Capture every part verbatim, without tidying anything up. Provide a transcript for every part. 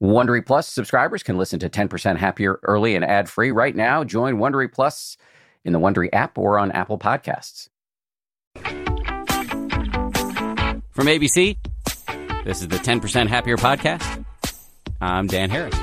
Wondery Plus subscribers can listen to ten percent Happier early and ad-free right now. Join Wondery Plus in the Wondery app or on Apple Podcasts. From A B C, this is the ten percent Happier podcast. I'm Dan Harris.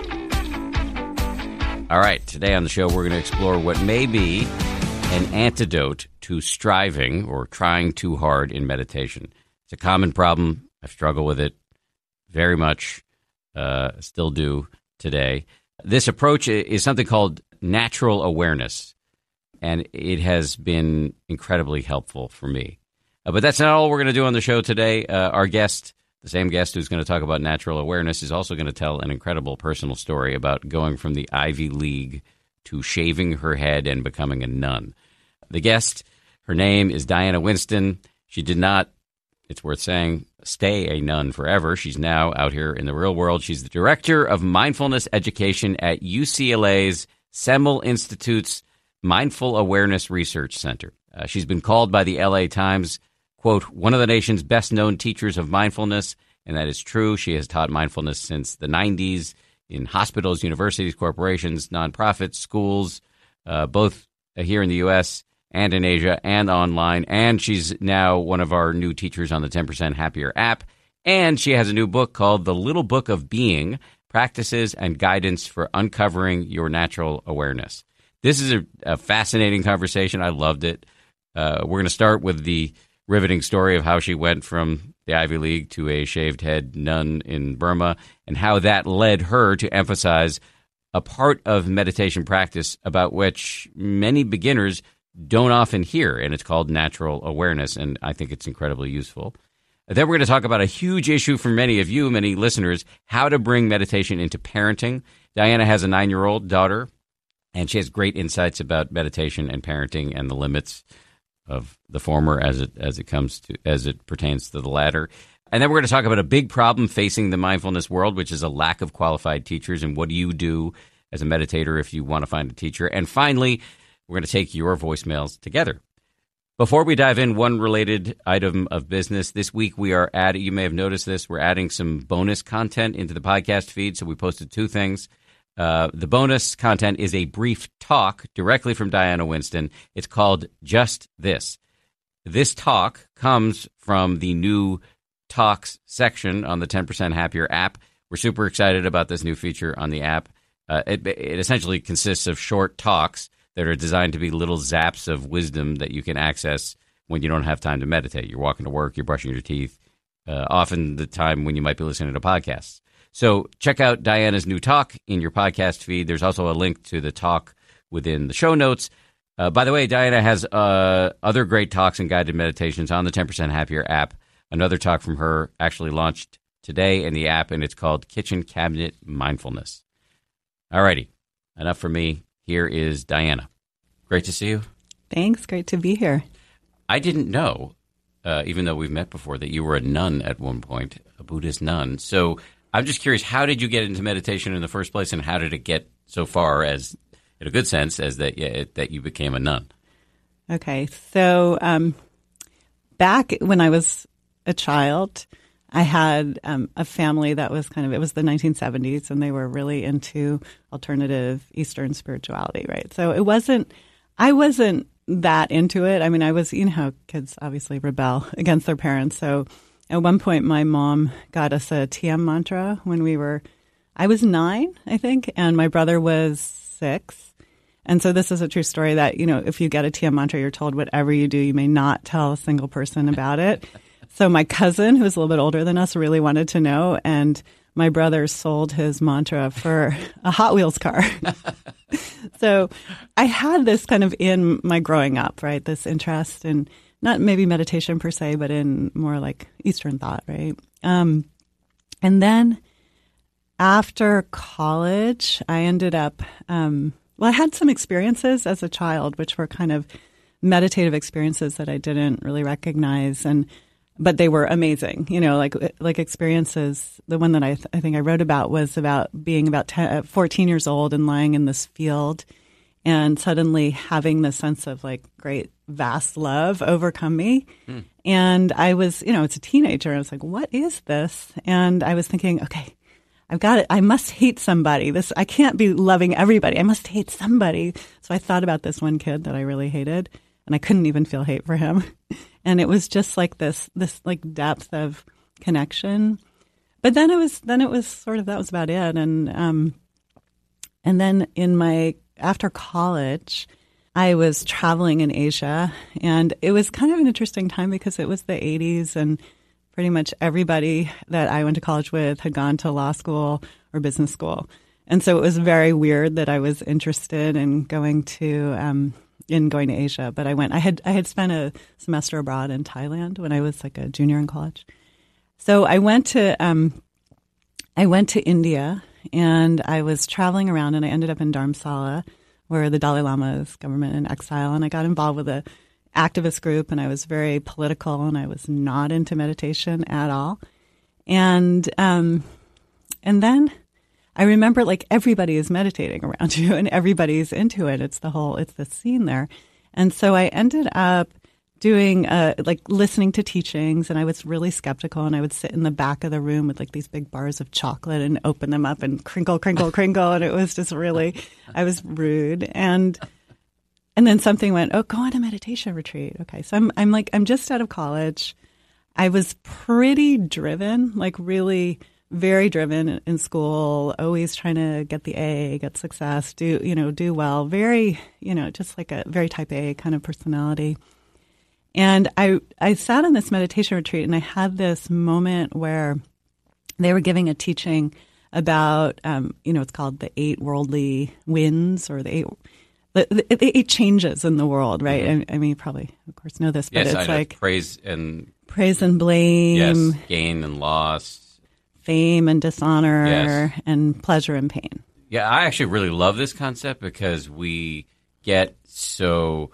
All right, today on the show, we're going to explore what may be an antidote to striving or trying too hard in meditation. It's a common problem. I struggle with it very much, uh, still do today. This approach is something called natural awareness, and it has been incredibly helpful for me. Uh, but that's not all we're going to do on the show today. Uh, our guest, the same guest who's going to talk about natural awareness, is also going to tell an incredible personal story about going from the Ivy League to shaving her head and becoming a nun. The guest, her name is Diana Winston. She did not, it's worth saying, stay a nun forever. She's now out here in the real world. She's the director of mindfulness education at U C L A's Semel Institute's Mindful Awareness Research Center. Uh, she's been called by the L A Times, quote, one of the nation's best-known teachers of mindfulness, and that is true. She has taught mindfulness since the nineties in hospitals, universities, corporations, nonprofits, schools, uh, both here in the U S and in Asia and online. And she's now one of our new teachers on the ten percent Happier app. And she has a new book called The Little Book of Being, Practices and Guidance for Uncovering Your Natural Awareness. This is a, a fascinating conversation. I loved it. Uh, we're going to start with the riveting story of how she went from the Ivy League to a shaved head nun in Burma, and how that led her to emphasize a part of meditation practice about which many beginners don't often hear, and it's called natural awareness, and I think it's incredibly useful. Then we're going to talk about a huge issue for many of you, many listeners, how to bring meditation into parenting. Diana has a nine-year-old daughter, and she has great insights about meditation and parenting and the limits of the former as it as it comes to as it pertains to the latter. And then we're going to talk about a big problem facing the mindfulness world, which is a lack of qualified teachers. And what do you do as a meditator if you want to find a teacher? And finally, we're going to take your voicemails together. Before we dive in, one related item of business. This week we are adding, you may have noticed this, we're adding some bonus content into the podcast feed. So we posted two things. Uh, the bonus content is a brief talk directly from Diana Winston. It's called Just This. This talk comes from the new Talks section on the ten percent Happier app. We're super excited about this new feature on the app. Uh, it, it essentially consists of short talks that are designed to be little zaps of wisdom that you can access when you don't have time to meditate. You're walking to work, you're brushing your teeth, uh, often the time when you might be listening to podcasts. So check out Diana's new talk in your podcast feed. There's also a link to the talk within the show notes. Uh, by the way, Diana has uh, other great talks and guided meditations on the ten percent Happier app. Another talk from her actually launched today in the app, and it's called Kitchen Cabinet Mindfulness. All righty, enough for me. Here is Diana. Great to see you. Thanks. Great to be here. I didn't know, uh, even though we've met before, that you were a nun at one point, a Buddhist nun. So I'm just curious, how did you get into meditation in the first place, and how did it get so far, as in a good sense, as that yeah, that you became a nun? Okay, so um, back when I was a child, I had um, a family that was kind of, it was the nineteen seventies, and they were really into alternative Eastern spirituality, right? So it wasn't, I wasn't that into it. I mean, I was, you know how kids obviously rebel against their parents, so at one point, my mom got us a T M mantra when we were, I was nine, I think, and my brother was six. And so this is a true story that, you know, if you get a T M mantra, you're told whatever you do, you may not tell a single person about it. So my cousin, who's a little bit older than us, really wanted to know. And my brother sold his mantra for a Hot Wheels car. So I had this kind of in my growing up, right, this interest in not maybe meditation per se, but in more like Eastern thought, right? Um, and then after college, I ended up, um, well, I had some experiences as a child, which were kind of meditative experiences that I didn't really recognize, and but they were amazing. You know, like like experiences. The one that I th- I think I wrote about was about being about ten, fourteen years old and lying in this field, and suddenly having this sense of like great vast love overcome me. Mm. And I was, you know, it's a teenager. And I was like, what is this? And I was thinking, okay, I've got it. I must hate somebody. This, I can't be loving everybody. I must hate somebody. So I thought about this one kid that I really hated, and I couldn't even feel hate for him. And it was just like this, this like depth of connection. But then it was, then it was sort of, that was about it. And, um, and then in my, after college, I was traveling in Asia, and it was kind of an interesting time because it was the eighties, and pretty much everybody that I went to college with had gone to law school or business school. And so it was very weird that I was interested in going to um, in going to Asia. But I went. I had I had spent a semester abroad in Thailand when I was like a junior in college. So I went to um, I went to India, and I was traveling around, and I ended up in Dharamsala, where the Dalai Lama is government in exile, and I got involved with a activist group, and I was very political, and I was not into meditation at all. And um, and then I remember, like, everybody is meditating around you, and everybody's into it. It's the whole, it's the scene there. And so I ended up doing, uh, like, listening to teachings, and I was really skeptical, and I would sit in the back of the room with, like, these big bars of chocolate and open them up and crinkle, crinkle, crinkle, and it was just really, I was rude. And And then something went, oh, go on a meditation retreat. Okay. So I'm, I'm like, I'm just out of college. I was pretty driven, like really very driven in school, always trying to get the A, get success, do, you know, do well. Very, you know, just like a very type A kind of personality. And I, I sat on this meditation retreat, and I had this moment where they were giving a teaching about, um, you know, it's called the eight worldly winds, or the eight The, the, the eight changes in the world, right? Mm-hmm. I, I mean, you probably, of course, know this, but yes, it's I like know. praise and praise and blame, yes, gain and loss, fame and dishonor, yes, and pleasure and pain. Yeah, I actually really love this concept because we get so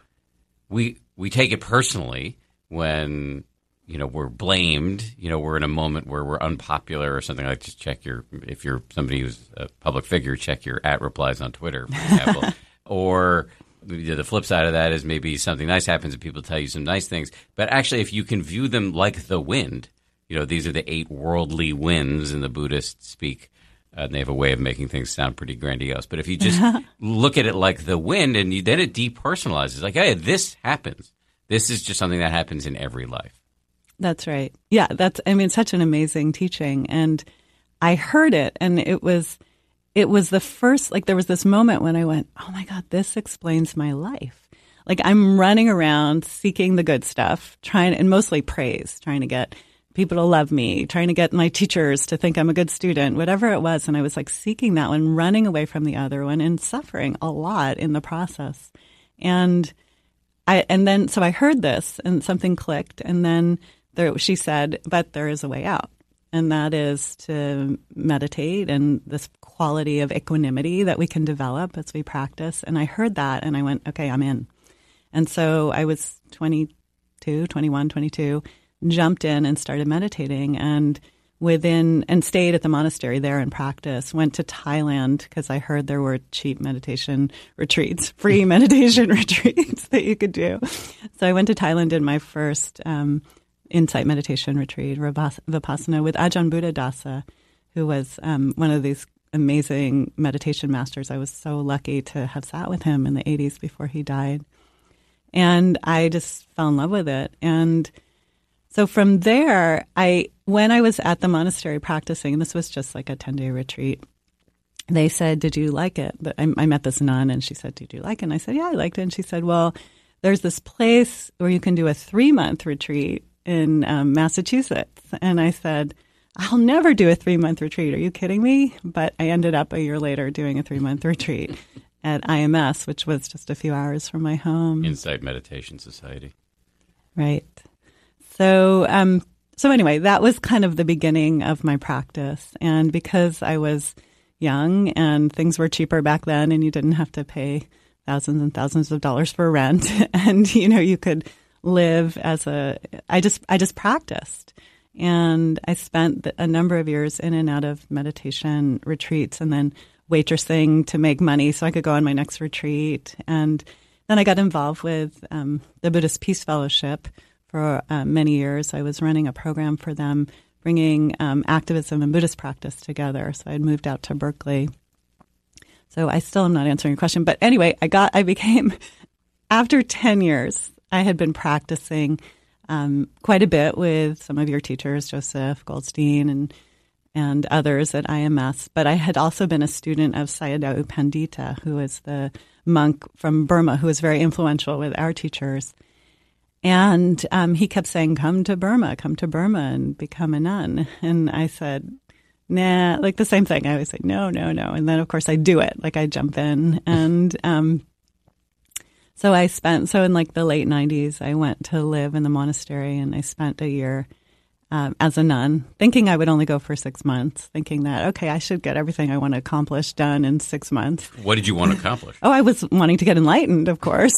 we we take it personally when, you know, we're blamed. You know, we're in a moment where we're unpopular or something. Like, just check your, if you're somebody who's a public figure, check your at replies on Twitter, for example. Or the flip side of that is maybe something nice happens and people tell you some nice things. But actually, if you can view them like the wind, you know, these are the eight worldly winds in the Buddhist speak. Uh, they have a way of making things sound pretty grandiose. But if you just look at it like the wind, and you, then it depersonalizes. Like, hey, this happens. This is just something that happens in every life. That's right. Yeah, that's, I mean, such an amazing teaching. And I heard it, and it was... It was the first, like, there was this moment when I went, oh my God, this explains my life. Like, I'm running around seeking the good stuff, trying, and mostly praise, trying to get people to love me, trying to get my teachers to think I'm a good student, whatever it was. And I was like seeking that one, running away from the other one, and suffering a lot in the process. And I, and then, so I heard this, and something clicked. And then there, she said, but there is a way out. And that is to meditate, and this quality of equanimity that we can develop as we practice. And I heard that, and I went, okay, I'm in. And so I was twenty-two, twenty-one, twenty-two, jumped in and started meditating, and within, and stayed at the monastery there in practice, went to Thailand because I heard there were cheap meditation retreats, free meditation retreats that you could do. So I went to Thailand, did my first um, insight meditation retreat, Vipassana, with Ajahn Buddhadasa, who was um, one of these amazing meditation masters. I was so lucky to have sat with him in the eighties before he died. And I just fell in love with it. And so from there, I when I was at the monastery practicing, this was just like a ten-day retreat, they said, did you like it? But I, I met this nun, and she said, did you like it? And I said, yeah, I liked it. And she said, well, there's this place where you can do a three-month retreat in um, Massachusetts. And I said, I'll never do a three-month retreat. Are you kidding me? But I ended up a year later doing a three-month retreat at I M S, which was just a few hours from my home. Insight Meditation Society. Right. So, um, so anyway, that was kind of the beginning of my practice. And because I was young and things were cheaper back then, and you didn't have to pay thousands and thousands of dollars for rent, and, you know, you could live as a, I just, I just practiced. And I spent a number of years in and out of meditation retreats, and then waitressing to make money so I could go on my next retreat. And then I got involved with um, the Buddhist Peace Fellowship for uh, many years. I was running a program for them bringing um, activism and Buddhist practice together. So I'd moved out to Berkeley. So I still am not answering your question. But anyway, I got, I became, after ten years, I had been practicing um, quite a bit with some of your teachers, Joseph Goldstein and and others at I M S. But I had also been a student of Sayadaw U Pandita, who is the monk from Burma, who was very influential with our teachers. And um, he kept saying, come to Burma, come to Burma and become a nun. And I said, nah, like the same thing. I always say, no, no, no. And then, of course, I do it. Like I jump in. And um, so I spent, so in like the late nineties, I went to live in the monastery and I spent a year Um, as a nun, thinking I would only go for six months, thinking that, okay, I should get everything I want to accomplish done in six months. What did you want to accomplish? Oh, I was wanting to get enlightened, of course.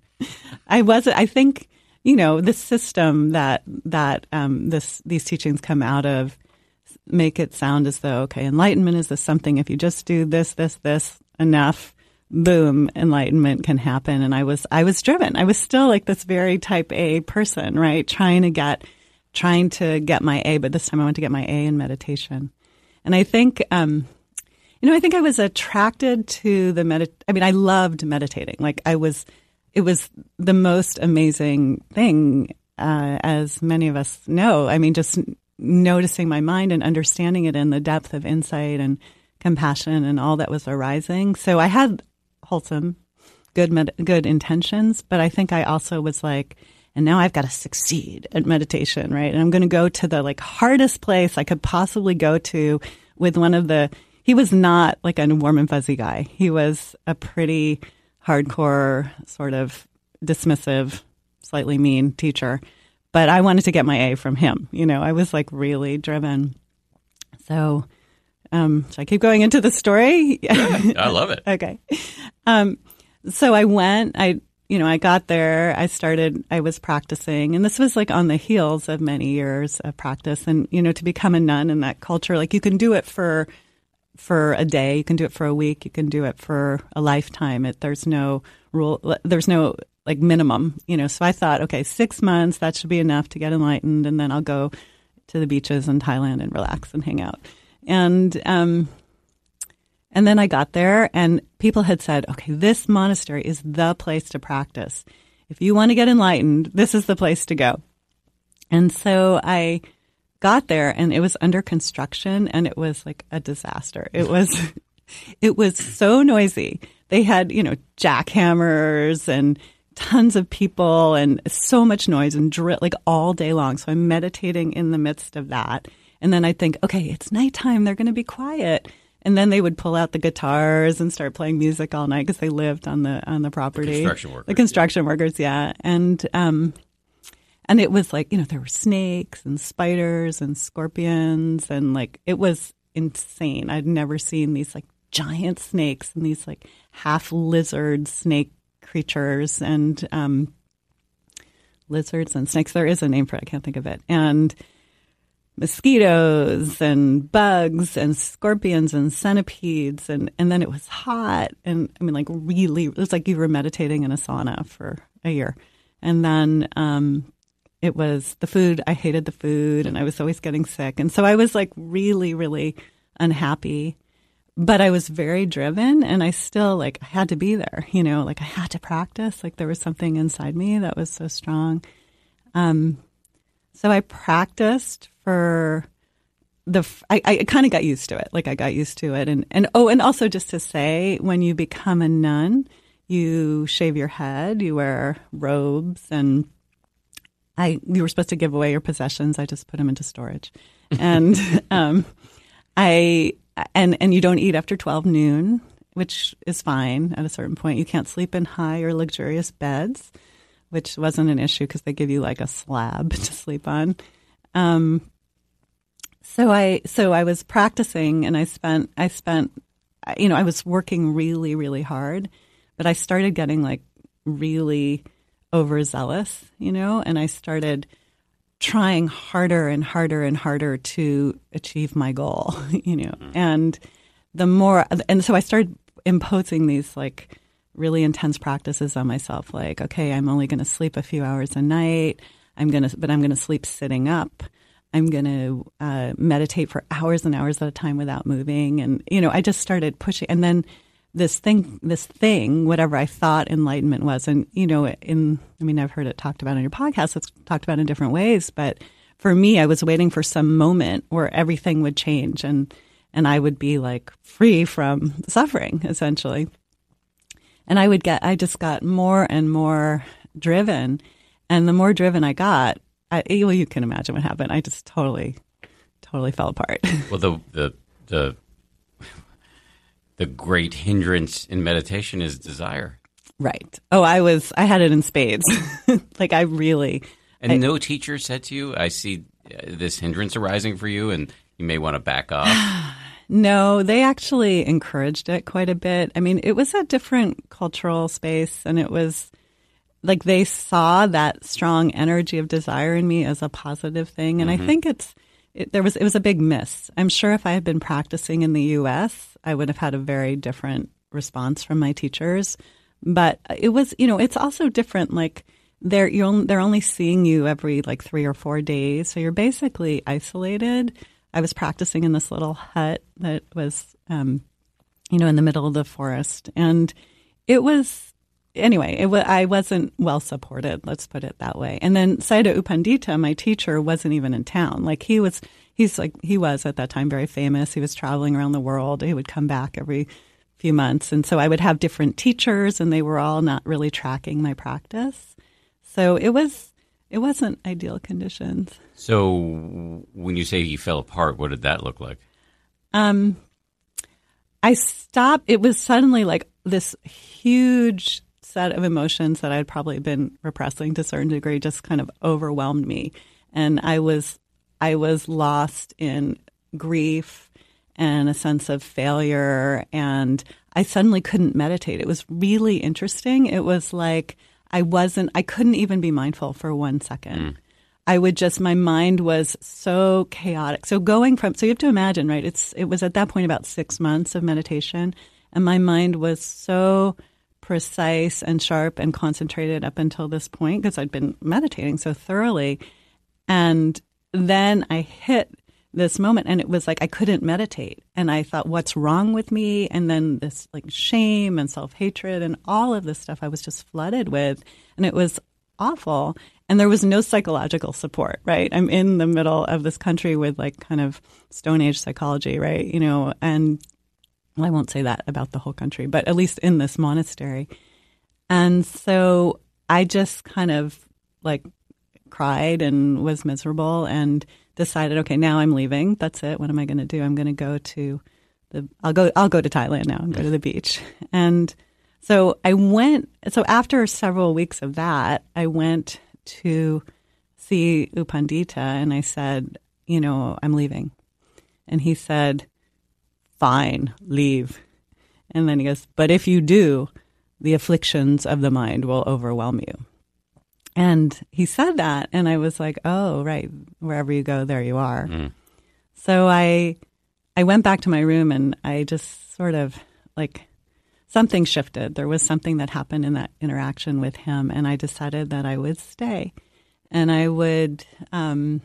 I was, I think, you know, the system that, that um, this these teachings come out of make it sound as though, okay, enlightenment is this something, if you just do this, this, this enough, boom, enlightenment can happen. And I was, I was driven. I was still like this very type A person, right? Trying to get trying to get my A, but this time I went to get my A in meditation. And I think, um, you know, I think I was attracted to the medit. I mean, I loved meditating. Like I was, it was the most amazing thing, uh, as many of us know. I mean, just noticing my mind and understanding it in the depth of insight and compassion and all that was arising. So I had wholesome, good, med- good intentions, but I think I also was like, and now I've got to succeed at meditation, right? And I'm going to go to the like hardest place I could possibly go to with one of the, he was not like a warm and fuzzy guy. He was a pretty hardcore, sort of dismissive, slightly mean teacher. But I wanted to get my A from him. You know, I was like really driven. So, um, should I keep going into the story? I love it. Okay. Um, so I went, I, You know, I got there, I started, I was practicing, and this was like on the heels of many years of practice. And, you know, to become a nun in that culture, like you can do it for, for a day, you can do it for a week, you can do it for a lifetime. It, there's no rule, there's no like minimum, you know. So I thought, okay, six months, that should be enough to get enlightened. And then I'll go to the beaches in Thailand and relax and hang out. And, um, And then I got there and people had said, okay, this monastery is the place to practice. If you want to get enlightened, this is the place to go. And so I got there and it was under construction and it was like a disaster. It was, it was so noisy. They had, you know, jackhammers and tons of people and so much noise and drill like all day long. So I'm meditating in the midst of that. And then I think, okay, it's nighttime. They're going to be quiet. And then they would pull out the guitars and start playing music all night because they lived on the on the property. The construction workers. The construction yeah. workers, yeah. And um, and it was like, you know, there were snakes and spiders and scorpions and like it was insane. I'd never seen these like giant snakes and these like half lizard snake creatures and um, lizards and snakes. There is a name for it. I can't think of it. And mosquitoes and bugs and scorpions and centipedes. And, and then it was hot. And I mean, like really, it was like you were meditating in a sauna for a year. And then um, it was the food. I hated the food and I was always getting sick. And so I was like really, really unhappy. But I was very driven and I still like, I had to be there, you know, like I had to practice. Like there was something inside me that was so strong. Um, so I practiced for the, I, I kind of got used to it. Like I got used to it. And, and, oh, and also just to say, when you become a nun, you shave your head, you wear robes, and I, you were supposed to give away your possessions. I just put them into storage. And, um, I, and, and you don't eat after twelve noon, which is fine at a certain point. You can't sleep in high or luxurious beds, which wasn't an issue because they give you like a slab to sleep on. Um, So I so I was practicing and I spent I spent you know I was working really really hard, but I started getting like really overzealous, you know, and I started trying harder and harder and harder to achieve my goal, you know. And the more and so I started imposing these like really intense practices on myself, like, okay, I'm only going to sleep a few hours a night. I'm going to but I'm going to sleep sitting up. I'm going to uh, meditate for hours and hours at a time without moving. And, you know, I just started pushing. And then this thing, this thing, whatever I thought enlightenment was, and, you know, in, I mean, I've heard it talked about on your podcast, it's talked about in different ways, but for me, I was waiting for some moment where everything would change and, and I would be like free from suffering, essentially. And I would get, I just got more and more driven. And the more driven I got, I, well, you can imagine what happened. I just totally, totally fell apart. Well, the, the, the, the great hindrance in meditation is desire. Right. Oh, I was, I had it in spades. Like I really. And I, no teacher said to you, I see this hindrance arising for you and you may want to back off. No, they actually encouraged it quite a bit. I mean, it was a different cultural space, and it was like they saw that strong energy of desire in me as a positive thing. And mm-hmm. I think it's it, there was it was a big miss. I'm sure if I had been practicing in the U S, I would have had a very different response from my teachers. But it was, you know, it's also different. Like they're you're only, they're only seeing you every like three or four days, so you're basically isolated. I was practicing in this little hut that was, um, you know, in the middle of the forest. And it was, anyway, it was, I wasn't well supported, let's put it that way. And then Sayadaw U Pandita, my teacher, wasn't even in town. Like he was, he's like, he was at that time very famous. He was traveling around the world. He would come back every few months. And so I would have different teachers and they were all not really tracking my practice. So it was, it wasn't ideal conditions. So when you say you fell apart, what did that look like? Um, I stopped. It was suddenly like this huge set of emotions that I'd probably been repressing to a certain degree just kind of overwhelmed me. And I was, I was lost in grief and a sense of failure. And I suddenly couldn't meditate. It was really interesting. It was like I wasn't, I couldn't even be mindful for one second. Mm. I would just, my mind was so chaotic. So going from, so you have to imagine, right? It's, it was at that point about six months of meditation, and my mind was so precise and sharp and concentrated up until this point because I'd been meditating so thoroughly. And then I hit this moment and it was like I couldn't meditate. And I thought, what's wrong with me? And then this like shame and self-hatred and all of this stuff I was just flooded with. And it was awful. And there was no psychological support, right? I'm in the middle of this country with like kind of Stone Age psychology, right? You know, and well, I won't say that about the whole country, but at least in this monastery. And so I just kind of like cried and was miserable and decided, okay, now I'm leaving. That's it. What am I going to do? I'm going to go to the, I'll go, I'll go to Thailand now and go to the beach. And so I went, so after several weeks of that, I went to see U Pandita and I said, you know, I'm leaving. And he said, fine, leave. And then he goes, but if you do, the afflictions of the mind will overwhelm you. And he said that, and I was like, oh, right, wherever you go, there you are. Mm. So I I went back to my room, and I just sort of, like, something shifted. There was something that happened in that interaction with him, and I decided that I would stay. And I would, um,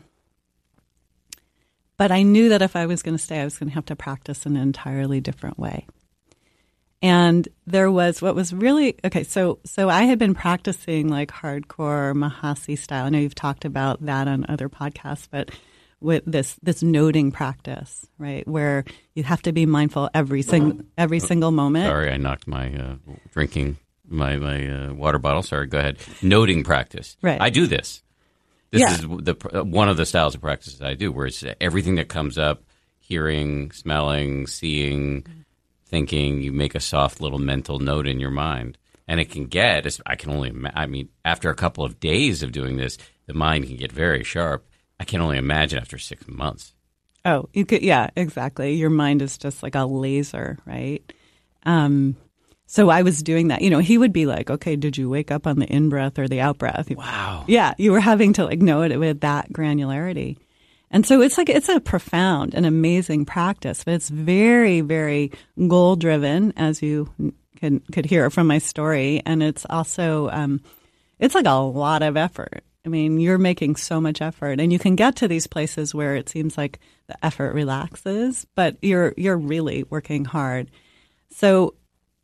but I knew that if I was going to stay, I was going to have to practice in an entirely different way. And there was what was really, okay, so so I had been practicing like hardcore Mahasi style. I know you've talked about that on other podcasts, but with this this noting practice, right, where you have to be mindful every, sing, every single moment. Sorry, I knocked my uh, drinking, my, my uh, water bottle. Sorry, go ahead. Noting practice. Right. I do this. This yeah. is the one of the styles of practices I do, where it's everything that comes up, hearing, smelling, seeing, thinking, you make a soft little mental note in your mind. And it can get, I can only, I mean, after a couple of days of doing this, the mind can get very sharp. I can only imagine after six months. Oh, you could, yeah, exactly. Your mind is just like a laser, right? Um, so I was doing that. You know, he would be like, okay, did you wake up on the in-breath or the out-breath? Wow. Yeah, you were having to like know it with that granularity. And so it's like, it's a profound and amazing practice, but it's very, very goal driven, as you can, could hear from my story. And it's also, um, it's like a lot of effort. I mean, you're making so much effort, and you can get to these places where it seems like the effort relaxes, but you're you're really working hard. So,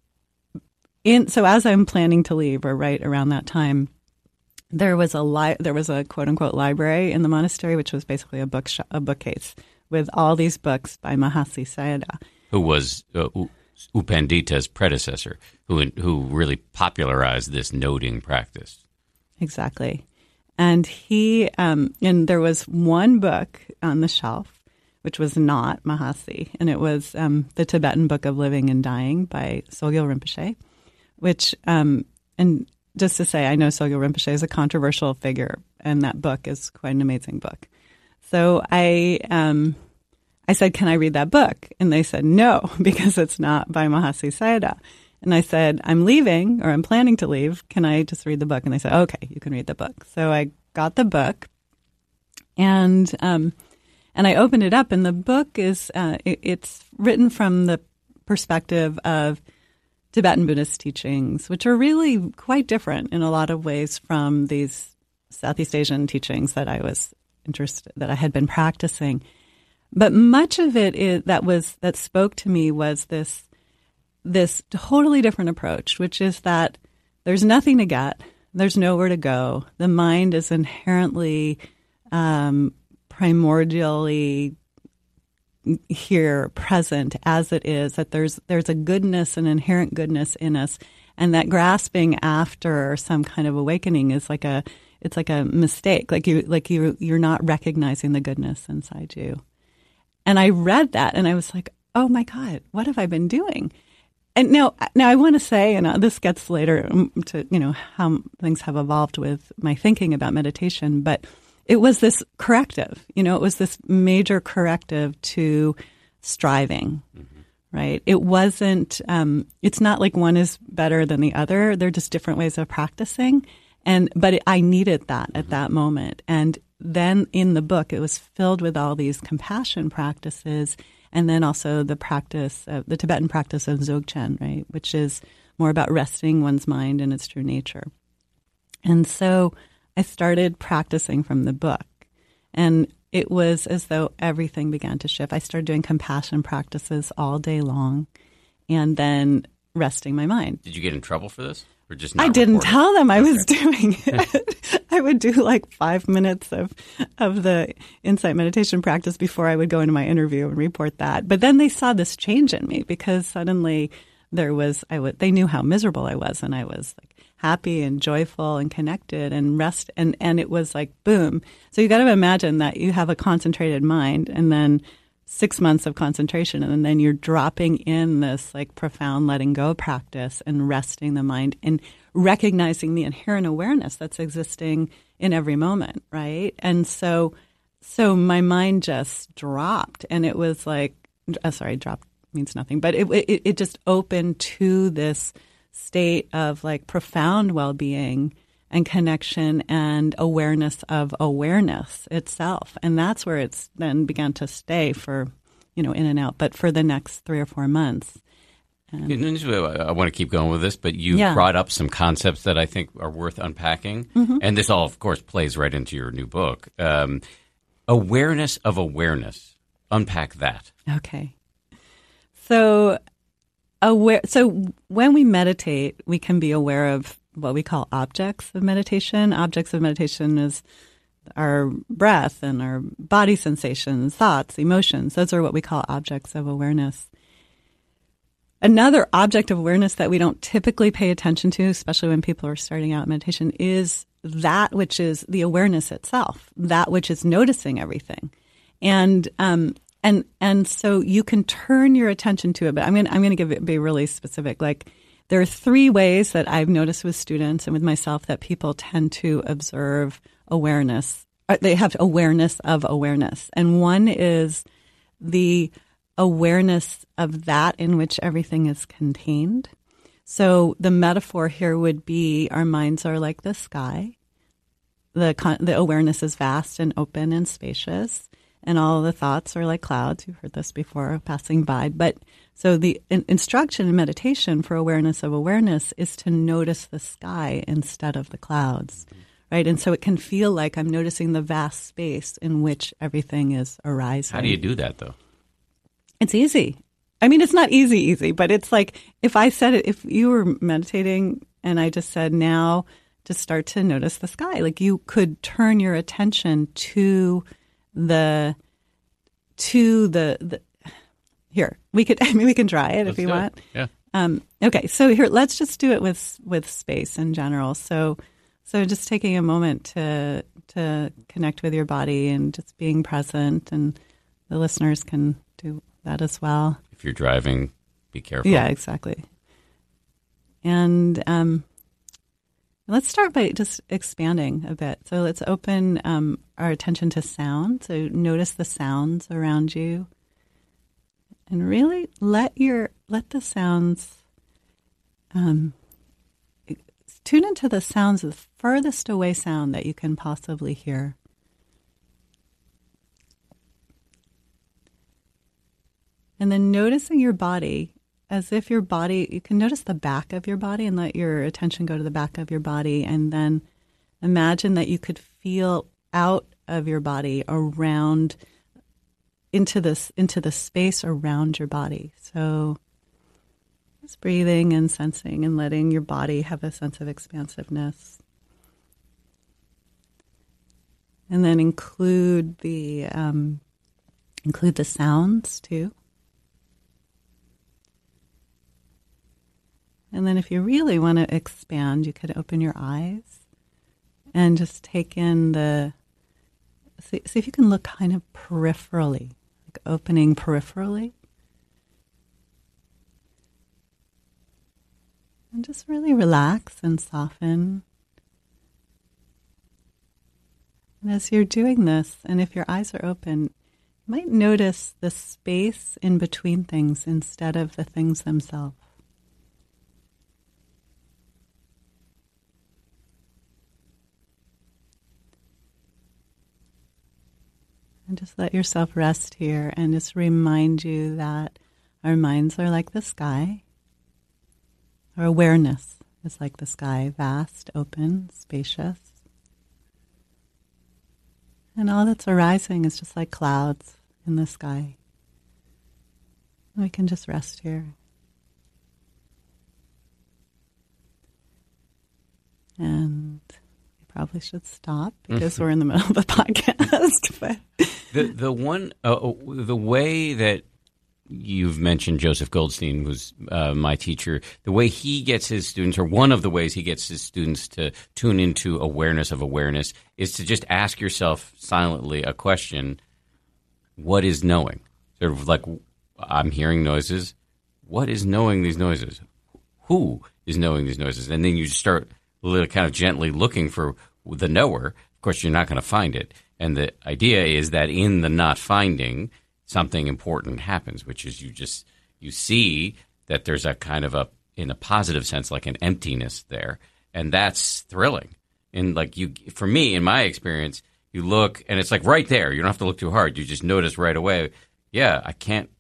in so as I'm planning to leave, or right around that time, there was a li- there was a quote unquote library in the monastery, which was basically a book sh- a bookcase with all these books by Mahasi Sayadaw, who was uh, U- U Pandita's predecessor, who who really popularized this noting practice. Exactly. And he, um, and there was one book on the shelf, which was not Mahasi, and it was um, the Tibetan Book of Living and Dying by Sogyal Rinpoche, which, um, and just to say, I know Sogyal Rinpoche is a controversial figure, and that book is quite an amazing book. So I, um, I said, can I read that book? And they said, no, because it's not by Mahasi Sayadaw. And I said, I'm leaving, or I'm planning to leave. Can I just read the book? And they said, okay, you can read the book. So I got the book, and um, and I opened it up, and the book is uh, it, it's written from the perspective of Tibetan Buddhist teachings, which are really quite different in a lot of ways from these Southeast Asian teachings that I was interested, that I had been practicing. But much of it is, that was that spoke to me was this. this totally different approach, which is that there's nothing to get, there's nowhere to go. The mind is inherently, um, primordially here, present as it is, that there's there's a goodness, an inherent goodness in us, and that grasping after some kind of awakening is like a, it's like a mistake, like you like you you're not recognizing the goodness inside you. And I read that, and I was like, oh my God, what have I been doing? And now, now I want to say, and this gets later to, you know, how things have evolved with my thinking about meditation, but it was this corrective, you know, it was this major corrective to striving, mm-hmm. right? It wasn't, um, it's not like one is better than the other. They're just different ways of practicing. And, but it, I needed that at mm-hmm. that moment. And then in the book, it was filled with all these compassion practices. And then also the practice, uh, the Tibetan practice of Dzogchen, right, which is more about resting one's mind in its true nature. And so I started practicing from the book, and it was as though everything began to shift. I started doing compassion practices all day long, and then resting my mind. Did you get in trouble for this? Or just not I didn't reported? tell them I okay. was doing it. I would do like five minutes of of the insight meditation practice before I would go into my interview and report that. But then they saw this change in me, because suddenly there was I would they knew how miserable I was, and I was like happy and joyful and connected and rest, and and it was like boom. So you got to imagine that you have a concentrated mind, and then six months of concentration, and then you're dropping in this like profound letting go practice and resting the mind and recognizing the inherent awareness that's existing in every moment, right? And so, so my mind just dropped, and it was like, uh, sorry, dropped means nothing, but it, it it just opened to this state of like profound well-being and connection and awareness of awareness itself. And that's where it's then began to stay for, you know, in and out, but for the next three or four months. And, I want to keep going with this, but you yeah. brought up some concepts that I think are worth unpacking. Mm-hmm. And this all, of course, plays right into your new book. Um, awareness of awareness. Unpack that. Okay. So, aware. So when we meditate, we can be aware of what we call objects of meditation. Objects of meditation is our breath and our body sensations, thoughts, emotions. Those are what we call objects of awareness. Another object of awareness that we don't typically pay attention to, especially when people are starting out meditation, is that which is the awareness itself, that which is noticing everything. And um, and and so you can turn your attention to it. But I'm going I'm going to give it be really specific. Like, there are three ways that I've noticed with students and with myself that people tend to observe awareness. They have awareness of awareness. And one is the awareness of that in which everything is contained. So the metaphor here would be our minds are like the sky. The, the awareness is vast and open and spacious. And all the thoughts are like clouds. You've heard this before, passing by. But so the in- instruction in meditation for awareness of awareness is to notice the sky instead of the clouds, right? And so it can feel like I'm noticing the vast space in which everything is arising. How do you do that, though? It's easy. I mean, it's not easy, easy, but it's like if I said it, if you were meditating and I just said, now just start to notice the sky, like you could turn your attention to the, to the, the here, we could, I mean, we can try it Let's if you do want. It. Yeah. Um, okay. So here, let's just do it with, with space in general. So, so just taking a moment to, to connect with your body and just being present, and the listeners can do that as well. If you're driving, be careful. Yeah, exactly. And um, let's start by just expanding a bit. So let's open um, our attention to sound. So notice the sounds around you, and really let your let the sounds um, tune into the sounds of the furthest away sound that you can possibly hear. And then noticing your body as if your body, you can notice the back of your body and let your attention go to the back of your body. And then imagine that you could feel out of your body around into this, into the space around your body. So just breathing and sensing and letting your body have a sense of expansiveness. And then include the, um, include the sounds too. And then if you really want to expand, you could open your eyes and just take in the, see, see if you can look kind of peripherally, like opening peripherally. And just really relax and soften. And as you're doing this, and if your eyes are open, you might notice the space in between things instead of the things themselves. And just let yourself rest here and just remind you that our minds are like the sky. Our awareness is like the sky, vast, open, spacious. And all that's arising is just like clouds in the sky. And we can just rest here. And probably should stop because mm-hmm. we're in the middle of a podcast. But the the one uh, the way that you've mentioned Joseph Goldstein, who's uh, my teacher, the way he gets his students, or one of the ways he gets his students to tune into awareness of awareness, is to just ask yourself silently a question: what is knowing? Sort of like, I'm hearing noises. What is knowing these noises? Who is knowing these noises? And then you start kind of gently looking for the knower. Of course, you're not going to find it. And the idea is that in the not finding, something important happens, which is you just, you see that there's a kind of a, in a positive sense, like an emptiness there. And that's thrilling. And like you, for me, in my experience, you look and it's like right there. You don't have to look too hard. You just notice right away, yeah, I can't,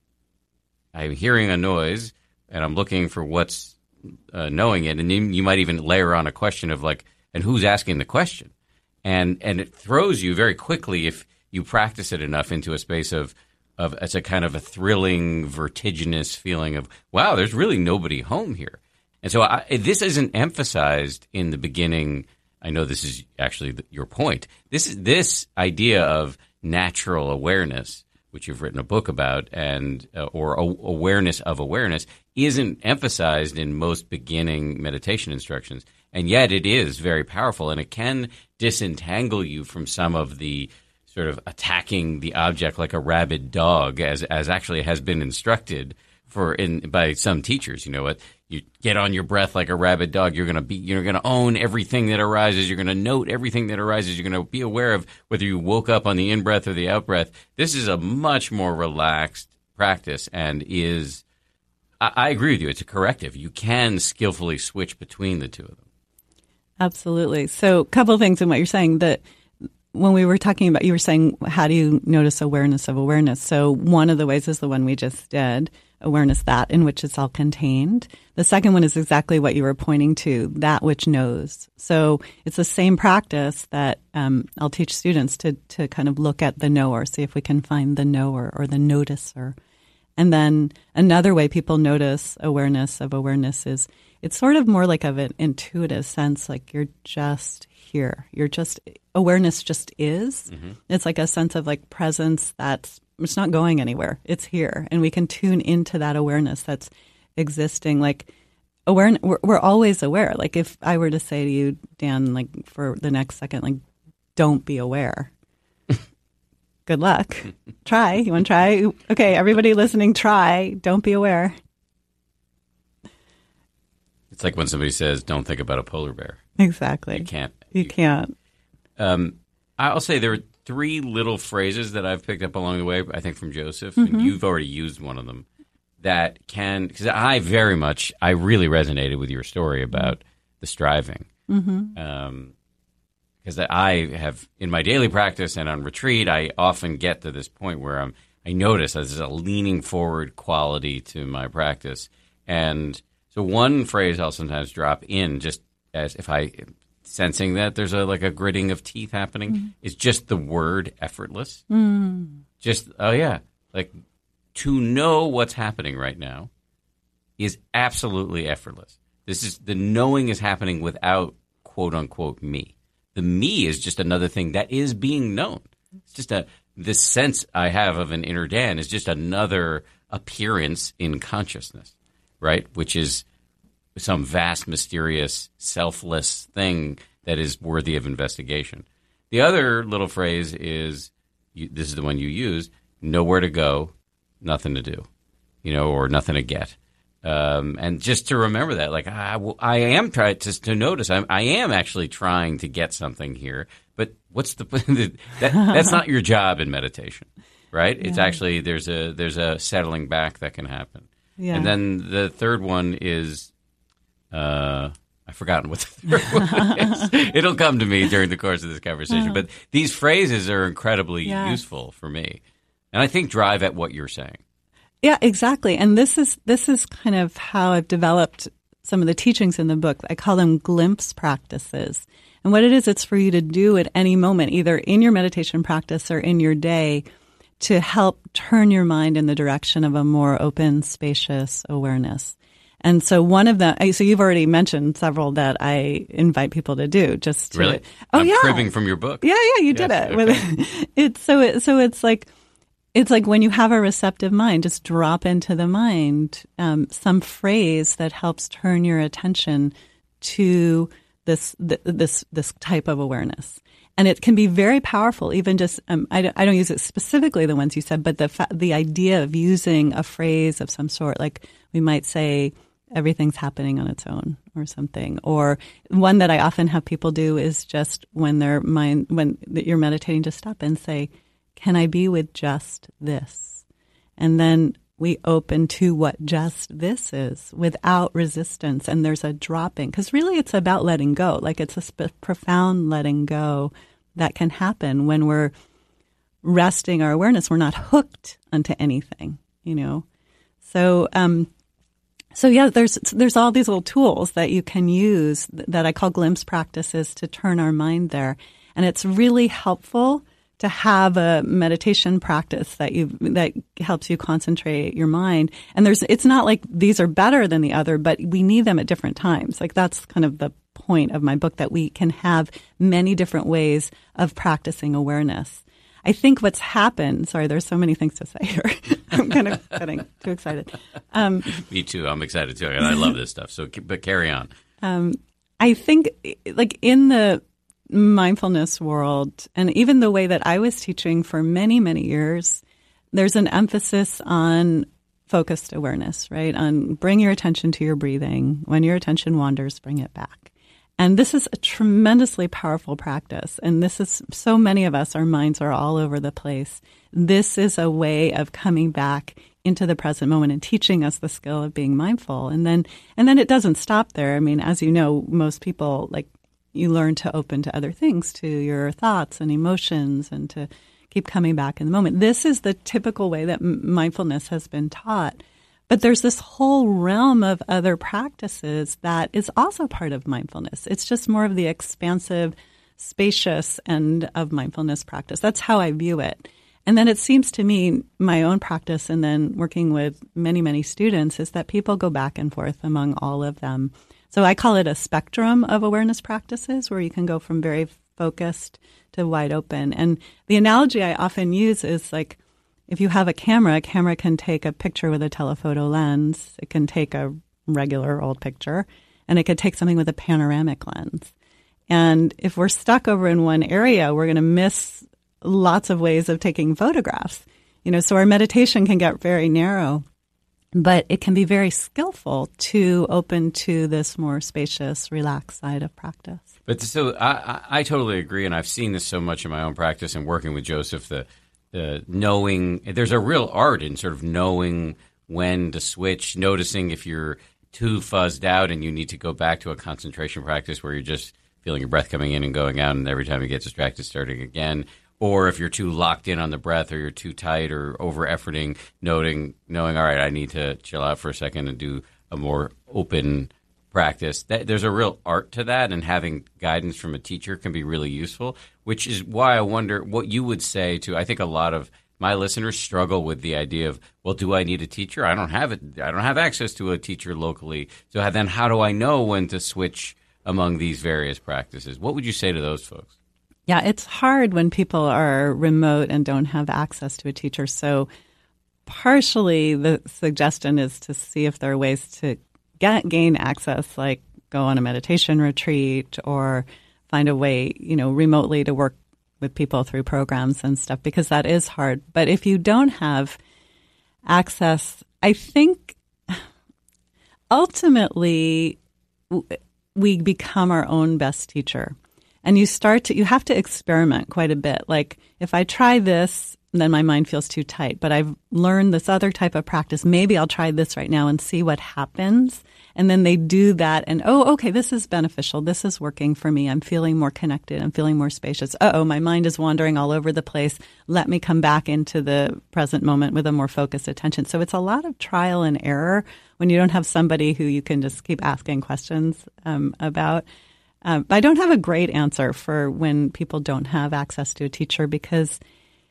I'm hearing a noise and I'm looking for what's uh, knowing it. And then you might even layer on a question of like, and who's asking the question? And and it throws you very quickly, if you practice it enough, into a space of, of it's a kind of a thrilling, vertiginous feeling of, wow, there's really nobody home here. And so I, this isn't emphasized in the beginning. I know this is actually the, your point. This is this idea of natural awareness, which you've written a book about, and uh, or a, awareness of awareness, isn't emphasized in most beginning meditation instructions. And yet it is very powerful, and it can disentangle you from some of the sort of attacking the object like a rabid dog, as as actually has been instructed for in by some teachers. You know what? You get on your breath like a rabid dog. You're gonna be. You're gonna own everything that arises. You're gonna note everything that arises. You're gonna be aware of whether you woke up on the in breath or the out breath. This is a much more relaxed practice, and is. I, I agree with you. It's a corrective. You can skillfully switch between the two of them. Absolutely. So a couple of things in what you're saying. That when we were talking about, you were saying, how do you notice awareness of awareness? So one of the ways is the one we just did, awareness, that in which it's all contained. The second one is exactly what you were pointing to, that which knows. So it's the same practice that um, I'll teach students to to kind of look at the knower, see if we can find the knower or the noticer. And then another way people notice awareness of awareness is it's sort of more like of an intuitive sense, like you're just here. You're just, awareness just is. Mm-hmm. It's like a sense of like presence that's, it's not going anywhere. It's here. And we can tune into that awareness that's existing. Like awareness, we're, we're always aware. Like if I were to say to you, Dan, like for the next second, like don't be aware. Good luck. Try. You want to try? Okay, everybody listening, try. Don't be aware. It's like when somebody says, don't think about a polar bear. Exactly. You can't. You, you can't. Um, I'll say there are three little phrases that I've picked up along the way, I think from Joseph, mm-hmm. and you've already used one of them, that can, because I very much, I really resonated with your story about the striving. Mm-hmm. Um Because I have, in my daily practice and on retreat, I often get to this point where I'm, I notice there's a leaning forward quality to my practice. And so one phrase I'll sometimes drop in just as if I, sensing that there's a like a gritting of teeth happening, mm. is just the word effortless. Mm. Just, oh yeah, like to know what's happening right now is absolutely effortless. This is, the knowing is happening without quote unquote me. The me is just another thing that is being known. It's just a, this sense I have of an inner Dan is just another appearance in consciousness, right? Which is some vast, mysterious, selfless thing that is worthy of investigation. The other little phrase is, you, this is the one you use, nowhere to go, nothing to do, you know, or nothing to get. Um, and just to remember that, like, I, I am trying to, to notice, I'm, I am actually trying to get something here, but what's the, that, that's not your job in meditation, right? Yeah. It's actually, there's a, there's a settling back that can happen. Yeah. And then the third one is, uh, I've forgotten what the third one is. It'll come to me during the course of this conversation, but these phrases are incredibly yes. useful for me. And I think drive at what you're saying. Yeah, exactly. And this is this is kind of how I've developed some of the teachings in the book. I call them glimpse practices. And what it is, it's for you to do at any moment, either in your meditation practice or in your day, to help turn your mind in the direction of a more open, spacious awareness. And so one of the, so you've already mentioned several that I invite people to do. Just to, really? Oh, I'm yeah. cribbing from your book. Yeah, yeah, you yes, did it. Okay. It's so it, so it's like. It's like when you have a receptive mind, just drop into the mind um, some phrase that helps turn your attention to this th- this this type of awareness. And it can be very powerful, even just, um, I, don't, I don't use it specifically, the ones you said, but the fa- the idea of using a phrase of some sort, like we might say, everything's happening on its own or something. Or one that I often have people do is just when their mind, when you're meditating, just stop and say, can I be with just this? And then we open to what just this is without resistance. And there's a dropping, because really it's about letting go. Like it's a sp- profound letting go that can happen when we're resting our awareness. We're not hooked onto anything, you know? So, um, so yeah, there's, there's all these little tools that you can use that I call glimpse practices to turn our mind there. And it's really helpful to have a meditation practice that you that helps you concentrate your mind. And there's it's not like these are better than the other, but we need them at different times. Like that's kind of the point of my book, that we can have many different ways of practicing awareness. I think what's happened, sorry, there's so many things to say here. I'm kind of getting too excited. Um, Me too. I'm excited too. I love this stuff. So, but carry on. Um, I think like in the mindfulness world, and even the way that I was teaching for many, many years, there's an emphasis on focused awareness, right? On bring your attention to your breathing. When your attention wanders, bring it back. And this is a tremendously powerful practice. And this is, so many of us, our minds are all over the place. This is a way of coming back into the present moment and teaching us the skill of being mindful. And then, and then it doesn't stop there. I mean, as you know, most people, like, you learn to open to other things, to your thoughts and emotions, and to keep coming back in the moment. This is the typical way that mindfulness has been taught But there's this whole realm of other practices that is also part of mindfulness. It's just more of the expansive, spacious end of mindfulness practice. That's how I view it. And then it seems to me, my own practice and then working with many, many students, is that people go back and forth among all of them. So I call it a spectrum of awareness practices where you can go from very focused to wide open. And the analogy I often use is like, if you have a camera, a camera can take a picture with a telephoto lens. It can take a regular old picture, and it could take something with a panoramic lens. And if we're stuck over in one area, we're going to miss lots of ways of taking photographs. You know, so our meditation can get very narrow, but it can be very skillful to open to this more spacious, relaxed side of practice. But so I, I, I totally agree, and I've seen this so much in my own practice and working with Joseph, the, the knowing, there's a real art in sort of knowing when to switch, noticing if you're too fuzzed out and you need to go back to a concentration practice where you're just feeling your breath coming in and going out, and every time you get distracted, starting again. Or if you're too locked in on the breath, or you're too tight or over-efforting, noting, knowing, all right, I need to chill out for a second and do a more open practice. That, there's a real art to that, and having guidance from a teacher can be really useful, which is why I wonder what you would say to, I think a lot of my listeners struggle with the idea of, well, do I need a teacher? I don't have it. I don't have access to a teacher locally. So then how do I know when to switch among these various practices? What would you say to those folks? Yeah, it's hard when people are remote and don't have access to a teacher. So partially the suggestion is to see if there are ways to get, gain access, like go on a meditation retreat or find a way, you know, remotely to work with people through programs and stuff, because that is hard. But if you don't have access, I think ultimately we become our own best teacher. And you start to, you have to experiment quite a bit. Like, if I try this, then my mind feels too tight. But I've learned this other type of practice. Maybe I'll try this right now and see what happens. And then they do that and, oh, okay, this is beneficial. This is working for me. I'm feeling more connected. I'm feeling more spacious. Uh-oh, my mind is wandering all over the place. Let me come back into the present moment with a more focused attention. So it's a lot of trial and error when you don't have somebody who you can just keep asking questions um, about. Um, I don't have a great answer for when people don't have access to a teacher, because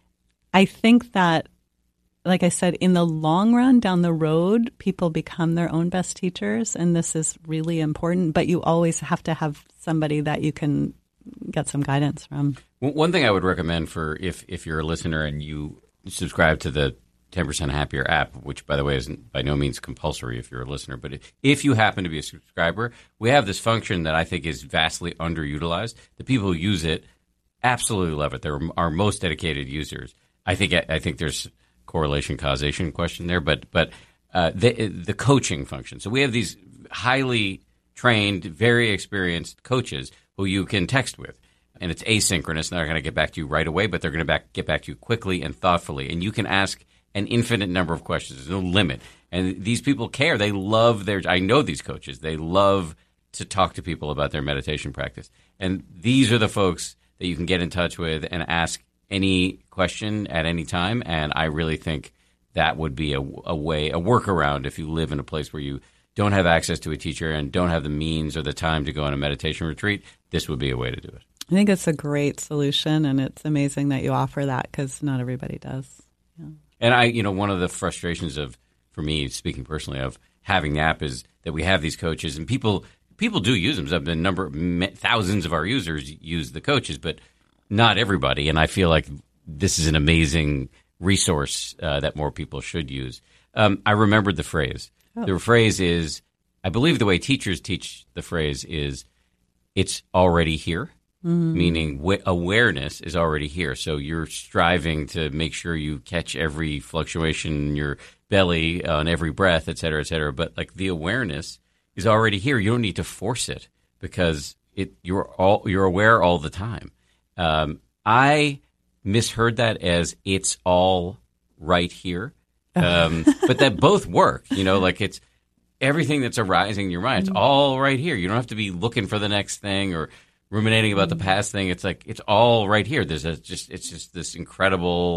I think that, like I said, in the long run, down the road, people become their own best teachers, and this is really important. But you always have to have somebody that you can get some guidance from. One thing I would recommend for if, if you're a listener and you subscribe to the ten percent Happier app, which, by the way, is by no means compulsory if you're a listener, but if you happen to be a subscriber, we have this function that I think is vastly underutilized. The people who use it absolutely love it. They're our most dedicated users. I think I think there's correlation causation question there, but but uh, the the coaching function. So we have these highly trained, very experienced coaches who you can text with. And it's asynchronous. They're not going to get back to you right away, but they're going to back, get back to you quickly and thoughtfully. And you can ask an infinite number of questions. There's no limit. And these people care. They love their – I know these coaches. They love to talk to people about their meditation practice. And these are the folks that you can get in touch with and ask any question at any time. And I really think that would be a, a way – a workaround if you live in a place where you don't have access to a teacher and don't have the means or the time to go on a meditation retreat. This would be a way to do it. I think it's a great solution, and it's amazing that you offer that, because not everybody does. Yeah. And I, you know, one of the frustrations of, for me, speaking personally, of having the app is that we have these coaches, and people people do use them. So the number, thousands of our users use the coaches, but not everybody. And I feel like this is an amazing resource uh, that more people should use. Um, I remembered the phrase. Oh. The phrase is, I believe the way teachers teach the phrase is, it's already here. Mm-hmm. Meaning w- awareness is already here. So you're striving to make sure you catch every fluctuation in your belly on every breath, et cetera, et cetera. But like the awareness is already here. You don't need to force it, because it you're all you're aware all the time. Um, I misheard that as it's all right here, um, but that both work. You know, like it's everything that's arising in your mind. It's all right here. You don't have to be looking for the next thing or ruminating about the past thing. It's like it's all right here. There's a just it's just this incredible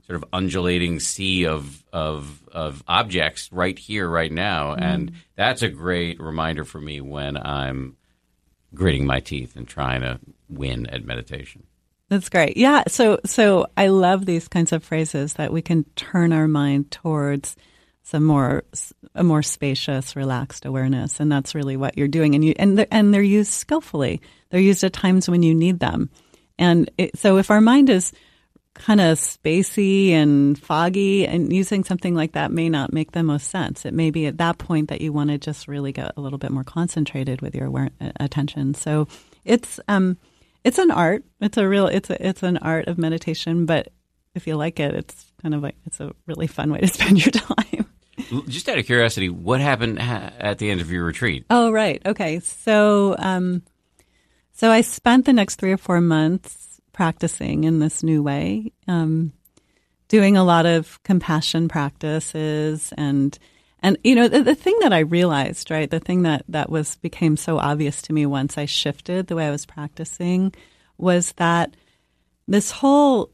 sort of undulating sea of of of objects right here, right now, mm. and that's a great reminder for me when I'm gritting my teeth and trying to win at meditation. That's great. Yeah. So, so I love these kinds of phrases that we can turn our mind towards some more, a more spacious, relaxed awareness. And that's really what you're doing. And you, and they're, and they're used skillfully. They're used at times when you need them. And it, so if our mind is kind of spacey and foggy, and using something like that may not make the most sense. It may be at that point that you want to just really get a little bit more concentrated with your aware, attention. So it's, um, It's an art. It's a real. It's a. It's an art of meditation. But if you like it, it's kind of like it's a really fun way to spend your time. Just out of curiosity, what happened ha- at the end of your retreat? Oh, right. Okay. So, um, so I spent the next three or four months practicing in this new way, um, doing a lot of compassion practices and. And, you know, the, the thing that I realized, right, the thing that, that was became so obvious to me once I shifted the way I was practicing was that this whole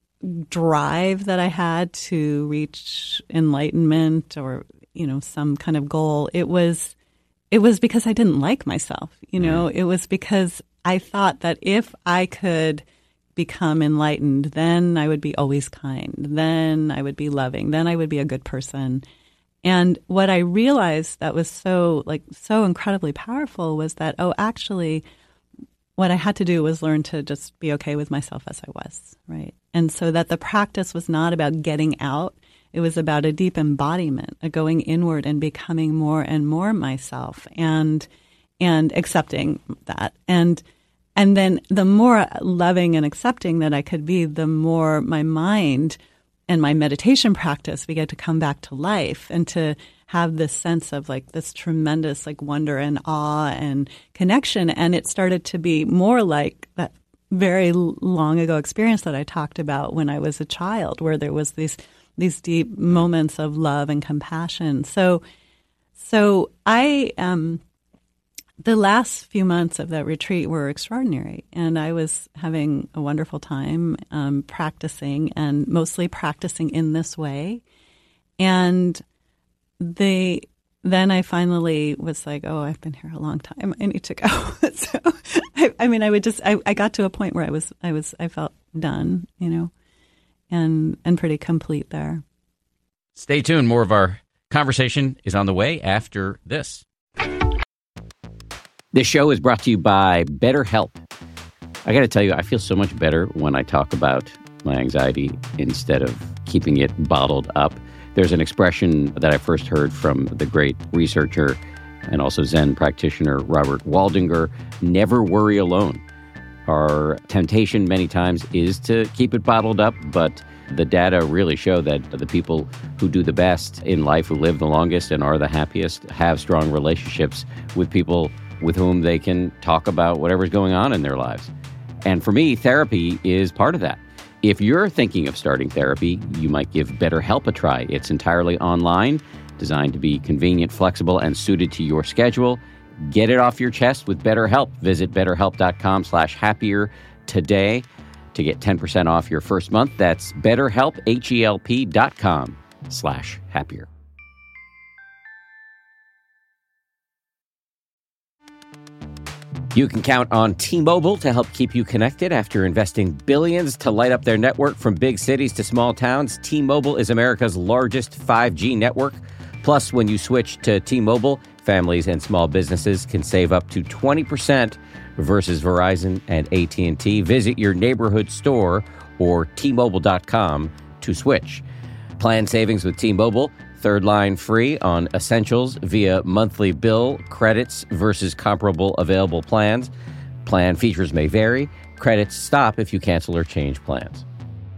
drive that I had to reach enlightenment or, you know, some kind of goal, it was it was because I didn't like myself. You know, it was because I thought that if I could become enlightened, then I would be always kind. Then I would be loving. Then I would be a good person. And what I realized that was so like so incredibly powerful was that, oh, actually, what I had to do was learn to just be okay with myself as I was, right? And so that the practice was not about getting out. It was about a deep embodiment, a going inward and becoming more and more myself and and accepting that. And and then the more loving and accepting that I could be, the more my mind and my meditation practice began to come back to life and to have this sense of like this tremendous like wonder and awe and connection. And it started to be more like that very long ago experience that I talked about when I was a child, where there was these these deep moments of love and compassion. So, so I um, the last few months of that retreat were extraordinary, and I was having a wonderful time um, practicing, and mostly practicing in this way. And they then I finally was like, oh, I've been here a long time. I need to go. so, I, I mean, I would just I, I got to a point where I was I was I felt done, you know, and and pretty complete there. Stay tuned. More of our conversation is on the way after this. This show is brought to you by BetterHelp. I got to tell you, I feel so much better when I talk about my anxiety instead of keeping it bottled up. There's an expression that I first heard from the great researcher and also Zen practitioner Robert Waldinger, never worry alone. Our temptation many times is to keep it bottled up, but the data really show that the people who do the best in life, who live the longest and are the happiest, have strong relationships with people with whom they can talk about whatever's going on in their lives. And for me, therapy is part of that. If you're thinking of starting therapy, you might give BetterHelp a try. It's entirely online, designed to be convenient, flexible, and suited to your schedule. Get it off your chest with BetterHelp. Visit betterhelp.com slash happier today to get ten percent off your first month. That's betterhelp, H-E-L-P dot com slash happier. You can count on T-Mobile to help keep you connected after investing billions to light up their network from big cities to small towns. T-Mobile is America's largest five G network. Plus, when you switch to T-Mobile, families and small businesses can save up to twenty percent versus Verizon and A T and T. Visit your neighborhood store or T Mobile dot com to switch. Plan savings with T-Mobile. Third line free on essentials via monthly bill credits versus comparable available plans. Plan features may vary. Credits stop if you cancel or change plans.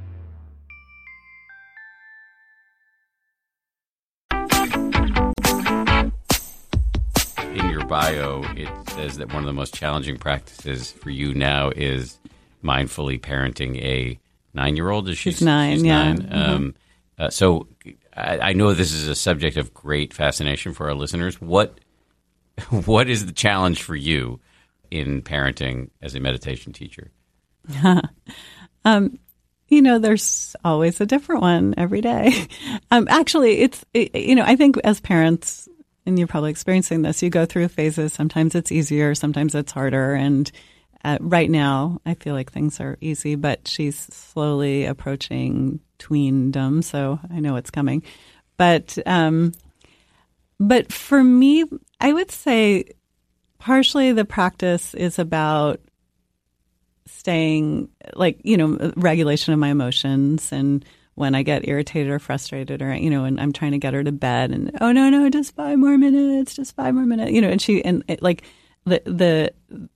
In your bio, it says that one of the most challenging practices for you now is mindfully parenting a nine-year-old. Is she, she's nine, she's yeah. nine. Mm-hmm. Um, uh, so I, I know this is a subject of great fascination for our listeners. What What is the challenge for you in parenting as a meditation teacher? um, You know, there's always a different one every day. Um, actually, it's, it, you know, I think as parents, and you're probably experiencing this, you go through phases. Sometimes it's easier, sometimes it's harder. And uh, right now, I feel like things are easy, but she's slowly approaching tweendom, so I know it's coming. But, um, but for me, I would say partially the practice is about staying, like, you know, regulation of my emotions, and when I get irritated or frustrated, or, you know, and I'm trying to get her to bed, and oh no, no, just five more minutes, just five more minutes, you know, and she, and it, like the, the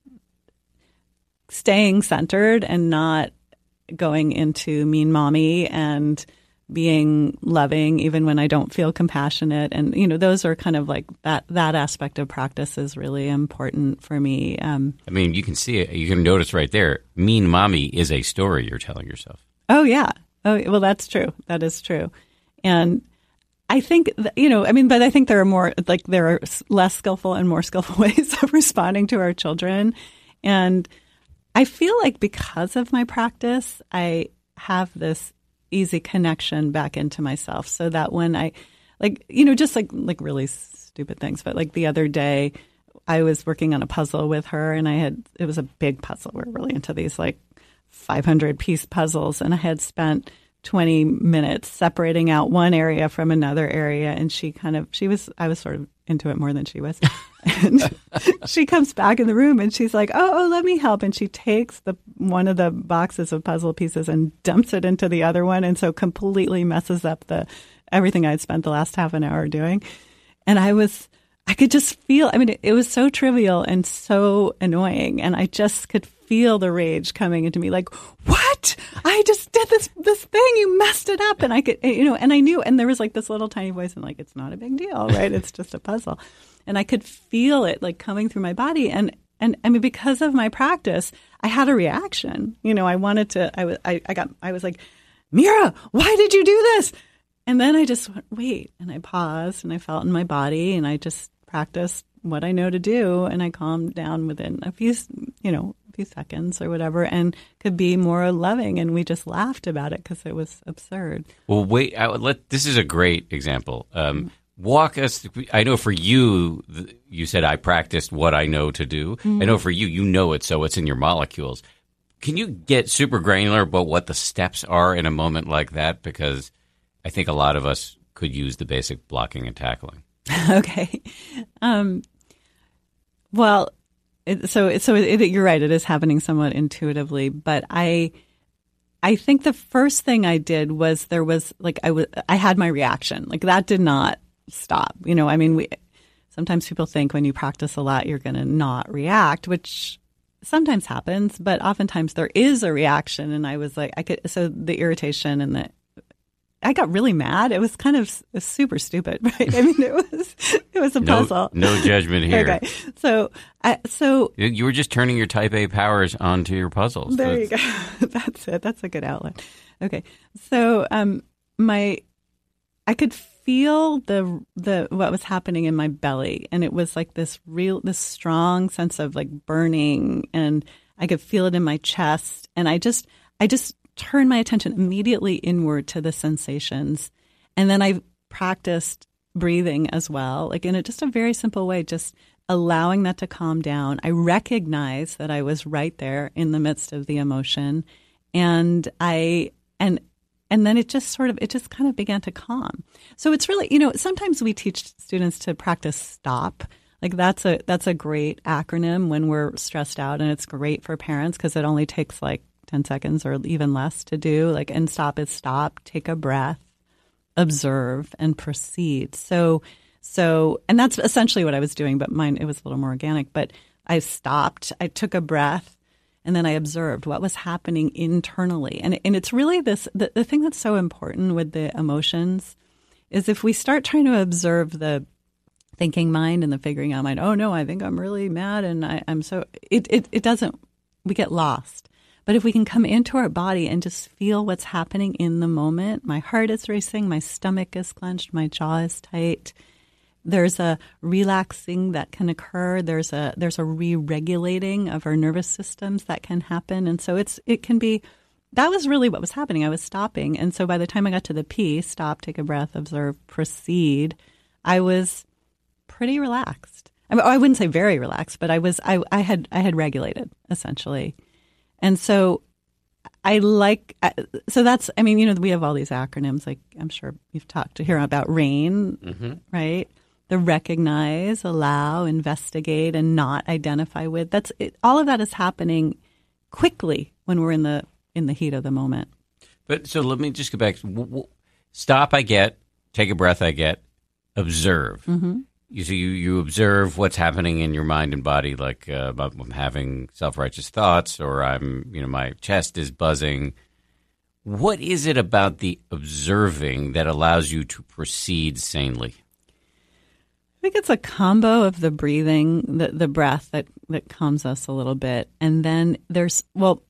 staying centered and not going into mean mommy and being loving even when I don't feel compassionate. And, you know, those are kind of like that, that aspect of practice is really important for me. Um, I mean, you can see it. You can notice right there. Mean mommy is a story you're telling yourself. Oh, yeah. Oh, well, that's true. That is true. And I think, you know, I mean, but I think there are more, like there are less skillful and more skillful ways of responding to our children. And I feel like because of my practice, I have this easy connection back into myself, so that when I, like, you know, just like like really stupid things, but like the other day I was working on a puzzle with her, and I had, it was a big puzzle. We're really into these like five hundred piece puzzles, and I had spent twenty minutes separating out one area from another area, and she kind of, she was, I was sort of into it more than she was. And she comes back in the room and she's like, oh, oh, let me help. And she takes the one of the boxes of puzzle pieces and dumps it into the other one, and so completely messes up the everything I'd spent the last half an hour doing. And I was, I could just feel, I mean, it, it was so trivial and so annoying, and I just could feel the rage coming into me, like, what? I just did this this thing, you messed it up. And I could, you know, and I knew, and there was like this little tiny voice, and like, it's not a big deal, right? It's just a puzzle. And I could feel it like coming through my body. And, and I mean, because of my practice, I had a reaction. You know, I wanted to, I was, I, I got, I was like, Mira, why did you do this? And then I just went, wait, and I paused, and I felt in my body, and I just practiced what I know to do, and I calmed down within a few, you know, a few seconds or whatever, and could be more loving. And we just laughed about it because it was absurd. Well, wait, I would let, this is a great example. Um, walk us, I know for you, you said I practiced what I know to do. Mm-hmm. I know for you, you know it, so it's in your molecules. Can you get super granular about what the steps are in a moment like that? Because I think a lot of us could use the basic blocking and tackling. Okay. Um, well, it, so so it, it, you're right. It is happening somewhat intuitively, but I I think the first thing I did was there was like I was I had my reaction. Like that did not stop. You know, I mean, we sometimes people think when you practice a lot you're going to not react, which sometimes happens, but oftentimes there is a reaction. And I was like, I could so the irritation and the I got really mad. It was kind of super stupid, right? I mean, it was it was a no, puzzle. No judgment here. Okay, so I, so you were just turning your Type A powers onto your puzzles. There you go. That's it. That's a good outlet. Okay, so um, my I could feel the the what was happening in my belly, and it was like this real this strong sense of like burning, and I could feel it in my chest, and I just I just. turn my attention immediately inward to the sensations. And then I practiced breathing as well, like in a, just a very simple way, just allowing that to calm down. I recognized that I was right there in the midst of the emotion. And I, and, and then it just sort of, it just kind of began to calm. So it's really, you know, sometimes we teach students to practice STOP. Like that's a, that's a great acronym when we're stressed out, and it's great for parents because it only takes like ten seconds or even less to do. Like, and stop is stop, take a breath, observe, and proceed. So, so, and that's essentially what I was doing, but mine, it was a little more organic. But I stopped, I took a breath, and then I observed what was happening internally. And, and it's really this, the, the thing that's so important with the emotions is if we start trying to observe the thinking mind and the figuring out mind, oh no, I think I'm really mad and I, I'm so, it, it, it doesn't, we get lost. But if we can come into our body and just feel what's happening in the moment, my heart is racing, my stomach is clenched, my jaw is tight. There's a relaxing that can occur. There's a there's a re-regulating of our nervous systems that can happen. And so it's it can be that was really what was happening. I was stopping. And so by the time I got to the P, stop, take a breath, observe, proceed, I was pretty relaxed. I mean, I wouldn't say very relaxed, but I was, I, I had, I had regulated essentially. And so I like, so that's, I mean, you know, we have all these acronyms, like I'm sure you've talked to hear about RAIN, mm-hmm. right? The recognize, allow, investigate, and not identify with. That's it, all of that is happening quickly when we're in the in the heat of the moment. But so let me just go back. Stop, I get. Take a breath, I get. Observe. Mm-hmm. You, so you you observe what's happening in your mind and body, like uh, I'm having self-righteous thoughts, or I'm, you know, my chest is buzzing. What is it about the observing that allows you to proceed sanely? I think it's a combo of the breathing, the the breath that, that calms us a little bit. And then there's, well,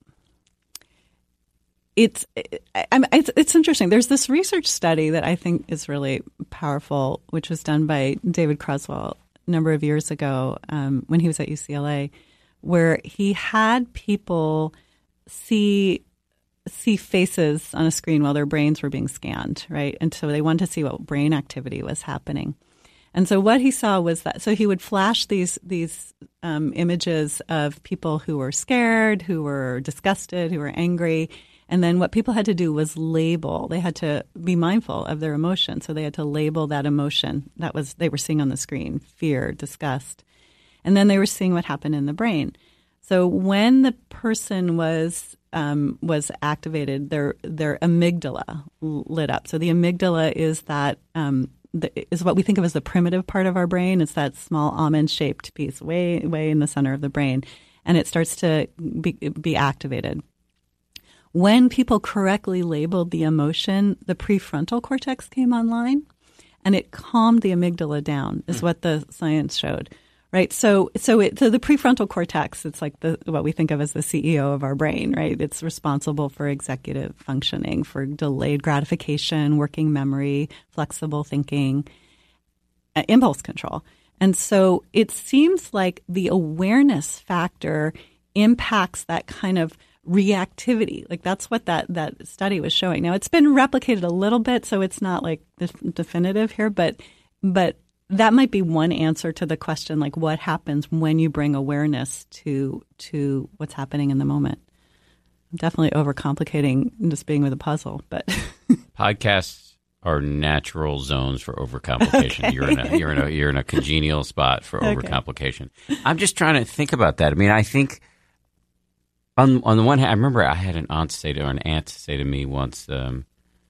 it's, I, I, it's it's interesting. There's this research study that I think is really powerful, which was done by David Croswell a number of years ago um, when he was at U C L A, where he had people see see faces on a screen while their brains were being scanned, right? And so they wanted to see what brain activity was happening. And so what he saw was that, so he would flash these these um, images of people who were scared, who were disgusted, who were angry. And then what people had to do was label. They had to be mindful of their emotion. So they had to label that emotion that was they were seeing on the screen, fear, disgust. And then they were seeing what happened in the brain. So when the person was um, was activated, their their amygdala lit up. So the amygdala is that um, the, is what we think of as the primitive part of our brain. It's that small almond-shaped piece way way in the center of the brain, and it starts to be, be activated. When people correctly labeled the emotion, the prefrontal cortex came online, and it calmed the amygdala down, is what the science showed. Right, so so, it, so the prefrontal cortex, it's like the what we think of as the C E O of our brain, right? It's responsible for executive functioning, for delayed gratification, working memory, flexible thinking, uh, impulse control. And so it seems like the awareness factor impacts that kind of reactivity. Like that's what that, that study was showing. Now, it's been replicated a little bit, so it's not like def- definitive here, but but that might be one answer to the question, like what happens when you bring awareness to to what's happening in the moment. I'm definitely overcomplicating just being with a puzzle, but podcasts are natural zones for overcomplication. Okay. You're in a you're in a you're in a congenial spot for overcomplication. Okay. I'm just trying to think about that. I mean, I think on on the one hand, I remember I had an aunt say to or an aunt say to me once. Um,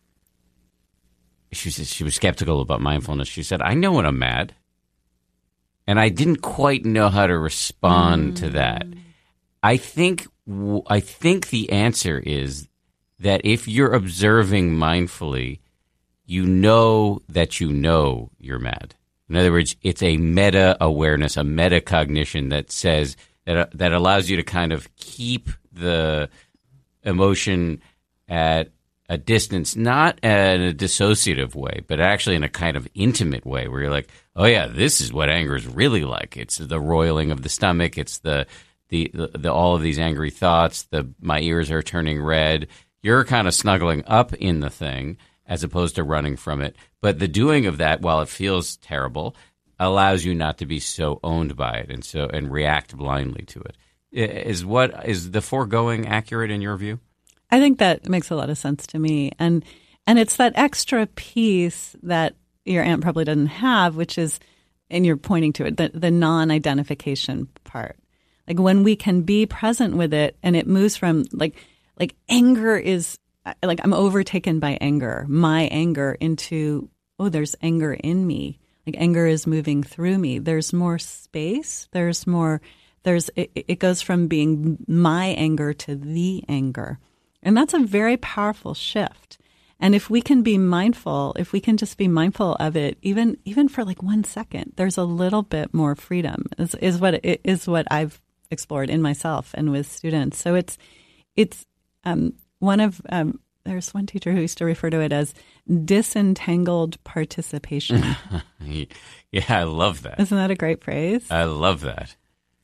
She said she was skeptical about mindfulness. She said, "I know when I'm mad," and I didn't quite know how to respond mm. to that. I think I think the answer is that if you're observing mindfully, you know that you know you're mad. In other words, it's a meta awareness, a metacognition that says that that allows you to kind of keep the emotion at a distance, not in a dissociative way, but actually in a kind of intimate way where you're like, oh yeah, this is what anger is really like. It's the roiling of the stomach. It's the, the, the, the all of these angry thoughts. The, my ears are turning red. You're kind of snuggling up in the thing as opposed to running from it. But the doing of that, while it feels terrible, allows you not to be so owned by it and so, and react blindly to it. Is what, is the foregoing accurate in your view? I think that makes a lot of sense to me. And and it's that extra piece that your aunt probably doesn't have, which is, and you're pointing to it, the, the non-identification part. Like when we can be present with it and it moves from like, like anger is, like I'm overtaken by anger, my anger into, oh, there's anger in me. Like anger is moving through me. There's more space. There's more, there's, it, it goes from being my anger to the anger. And that's a very powerful shift. And if we can be mindful, if we can just be mindful of it, even even for like one second, there's a little bit more freedom. Is, is what it is what I've explored in myself and with students. So it's it's um, one of um, there's one teacher who used to refer to it as disentangled participation. Yeah, I love that. Isn't that a great phrase? I love that.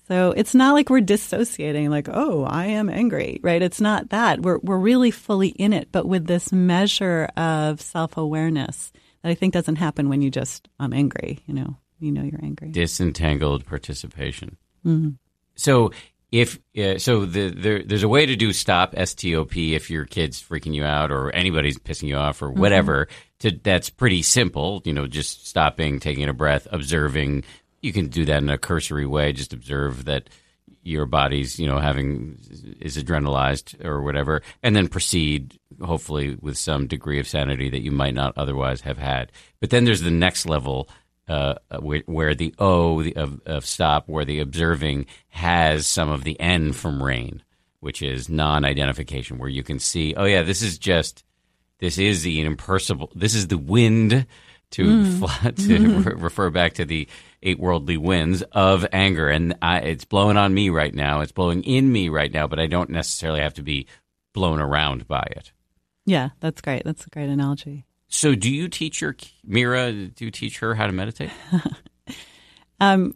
So it's not like we're dissociating, like, oh, I am angry, right? It's not that. We're we're really fully in it, but with this measure of self-awareness that I think doesn't happen when you just, I'm angry, you know, you know you're angry. Disentangled participation. Mm-hmm. So if uh, so, the, there, there's a way to do stop, S T O P, if your kid's freaking you out or anybody's pissing you off or whatever. Mm-hmm. To, that's pretty simple, you know, just stopping, taking a breath, observing. You can do that in a cursory way. Just observe that your body's, you know, having is adrenalized or whatever, and then proceed, hopefully, with some degree of sanity that you might not otherwise have had. But then there's the next level. Uh, where, where the O the, of, of stop, where the observing has some of the N from rain, which is non-identification, where you can see, oh yeah, this is just, this is the impersonal, this is the wind, to mm. fly, to mm-hmm. re- refer back to the eight worldly winds of anger, and I, it's blowing on me right now, it's blowing in me right now, but I don't necessarily have to be blown around by it. Yeah, that's great. That's a great analogy. So do you teach your Mira, do you teach her how to meditate? um,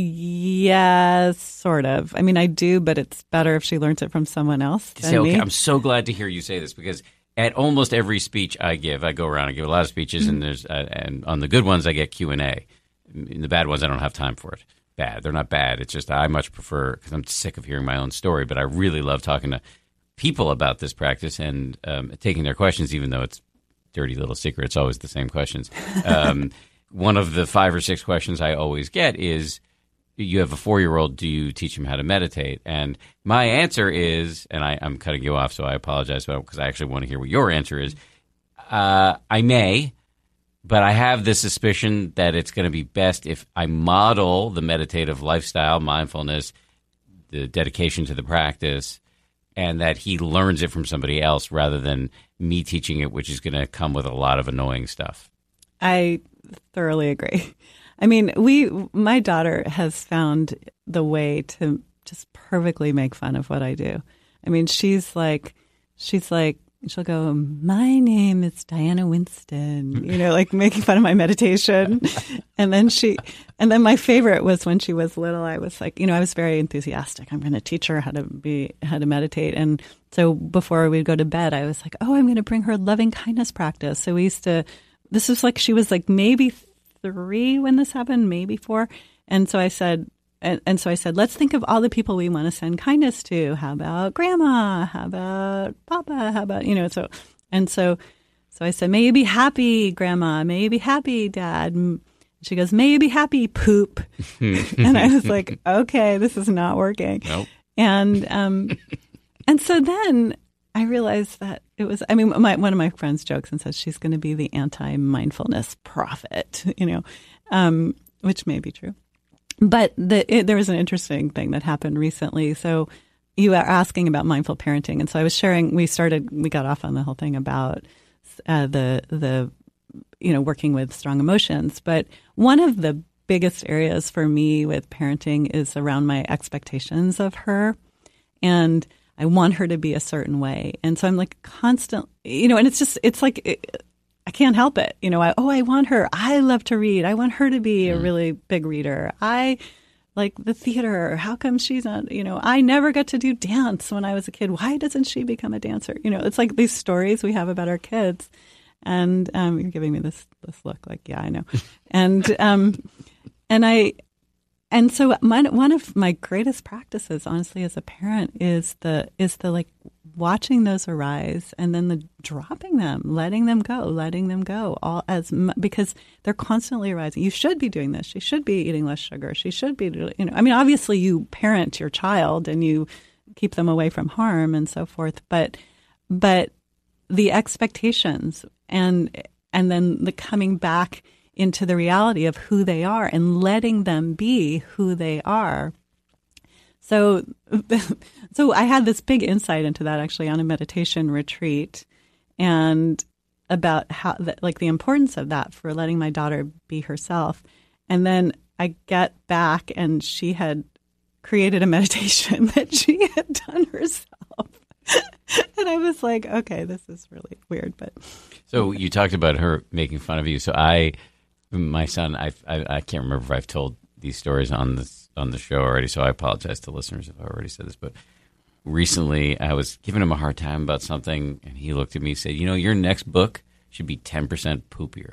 yes, sort of. I mean, I do, but it's better if she learns it from someone else than say, okay, me. I'm so glad to hear you say this, because at almost every speech I give, I go around and give a lot of speeches, mm-hmm. and there's uh, and on the good ones I get Q and A. In the bad ones, I don't have time for it. Bad. They're not bad. It's just I much prefer, because I'm sick of hearing my own story, but I really love talking to people about this practice and um, taking their questions, even though it's dirty little secret. It's always the same questions. Um, one of the five or six questions I always get is, you have a four-year-old, do you teach him how to meditate? And my answer is, and I, I'm cutting you off, so I apologize, because I actually want to hear what your answer is. Uh, I may, but I have the suspicion that it's going to be best if I model the meditative lifestyle, mindfulness, the dedication to the practice, and that he learns it from somebody else rather than me teaching it, which is going to come with a lot of annoying stuff. I thoroughly agree. I mean, we, my daughter has found the way to just perfectly make fun of what I do. I mean, she's like, she's like, she'll go, my name is Diana Winston, you know, like making fun of my meditation. And then she, and then my favorite was when she was little, I was like, you know, I was very enthusiastic. I'm going to teach her how to be, how to meditate. And so before we'd go to bed, I was like, oh, I'm going to bring her loving kindness practice. So we used to, this was like, she was like maybe three when this happened, maybe four. And so I said, And, and so I said, let's think of all the people we want to send kindness to. How about grandma? How about papa? How about, you know, so, and so, so I said, may you be happy, grandma. May you be happy, dad. And she goes, may you be happy, poop. And I was like, okay, this is not working. Nope. And, um, and so then I realized that it was, I mean, my, one of my friends jokes and says she's going to be the anti-mindfulness prophet, you know, um, which may be true. But the, it, there was an interesting thing that happened recently. So you were asking about mindful parenting. And so I was sharing, we started, we got off on the whole thing about uh, the, the, you know, working with strong emotions. But one of the biggest areas for me with parenting is around my expectations of her. And I want her to be a certain way. And so I'm like constant, you know, and it's just, it's like, it, I can't help it. You know, I, oh, I want her. I love to read. I want her to be a really big reader. I like the theater. How come she's not, you know, I never got to do dance when I was a kid. Why doesn't she become a dancer? You know, it's like these stories we have about our kids. And um, you're giving me this, this look like, yeah, I know. And, um, and I, and so my, one of my greatest practices, honestly, as a parent is the, is the like, watching those arise and then the dropping them, letting them go, letting them go, all as because they're constantly arising. You should be doing this. She should be eating less sugar. She should be, you know, I mean, obviously you parent your child and you keep them away from harm and so forth. But, but the expectations and, and then the coming back into the reality of who they are and letting them be who they are. So, so I had this big insight into that actually on a meditation retreat, and about how, like, the importance of that for letting my daughter be herself. And then I get back, and she had created a meditation that she had done herself, and I was like, okay, this is really weird. But so you talked about her making fun of you. So I, my son, I, I, I can't remember if I've told these stories on this on the show already, so I apologize to listeners if I already said this. But recently, I was giving him a hard time about something, and he looked at me and said, "You know, your next book should be ten percent poopier."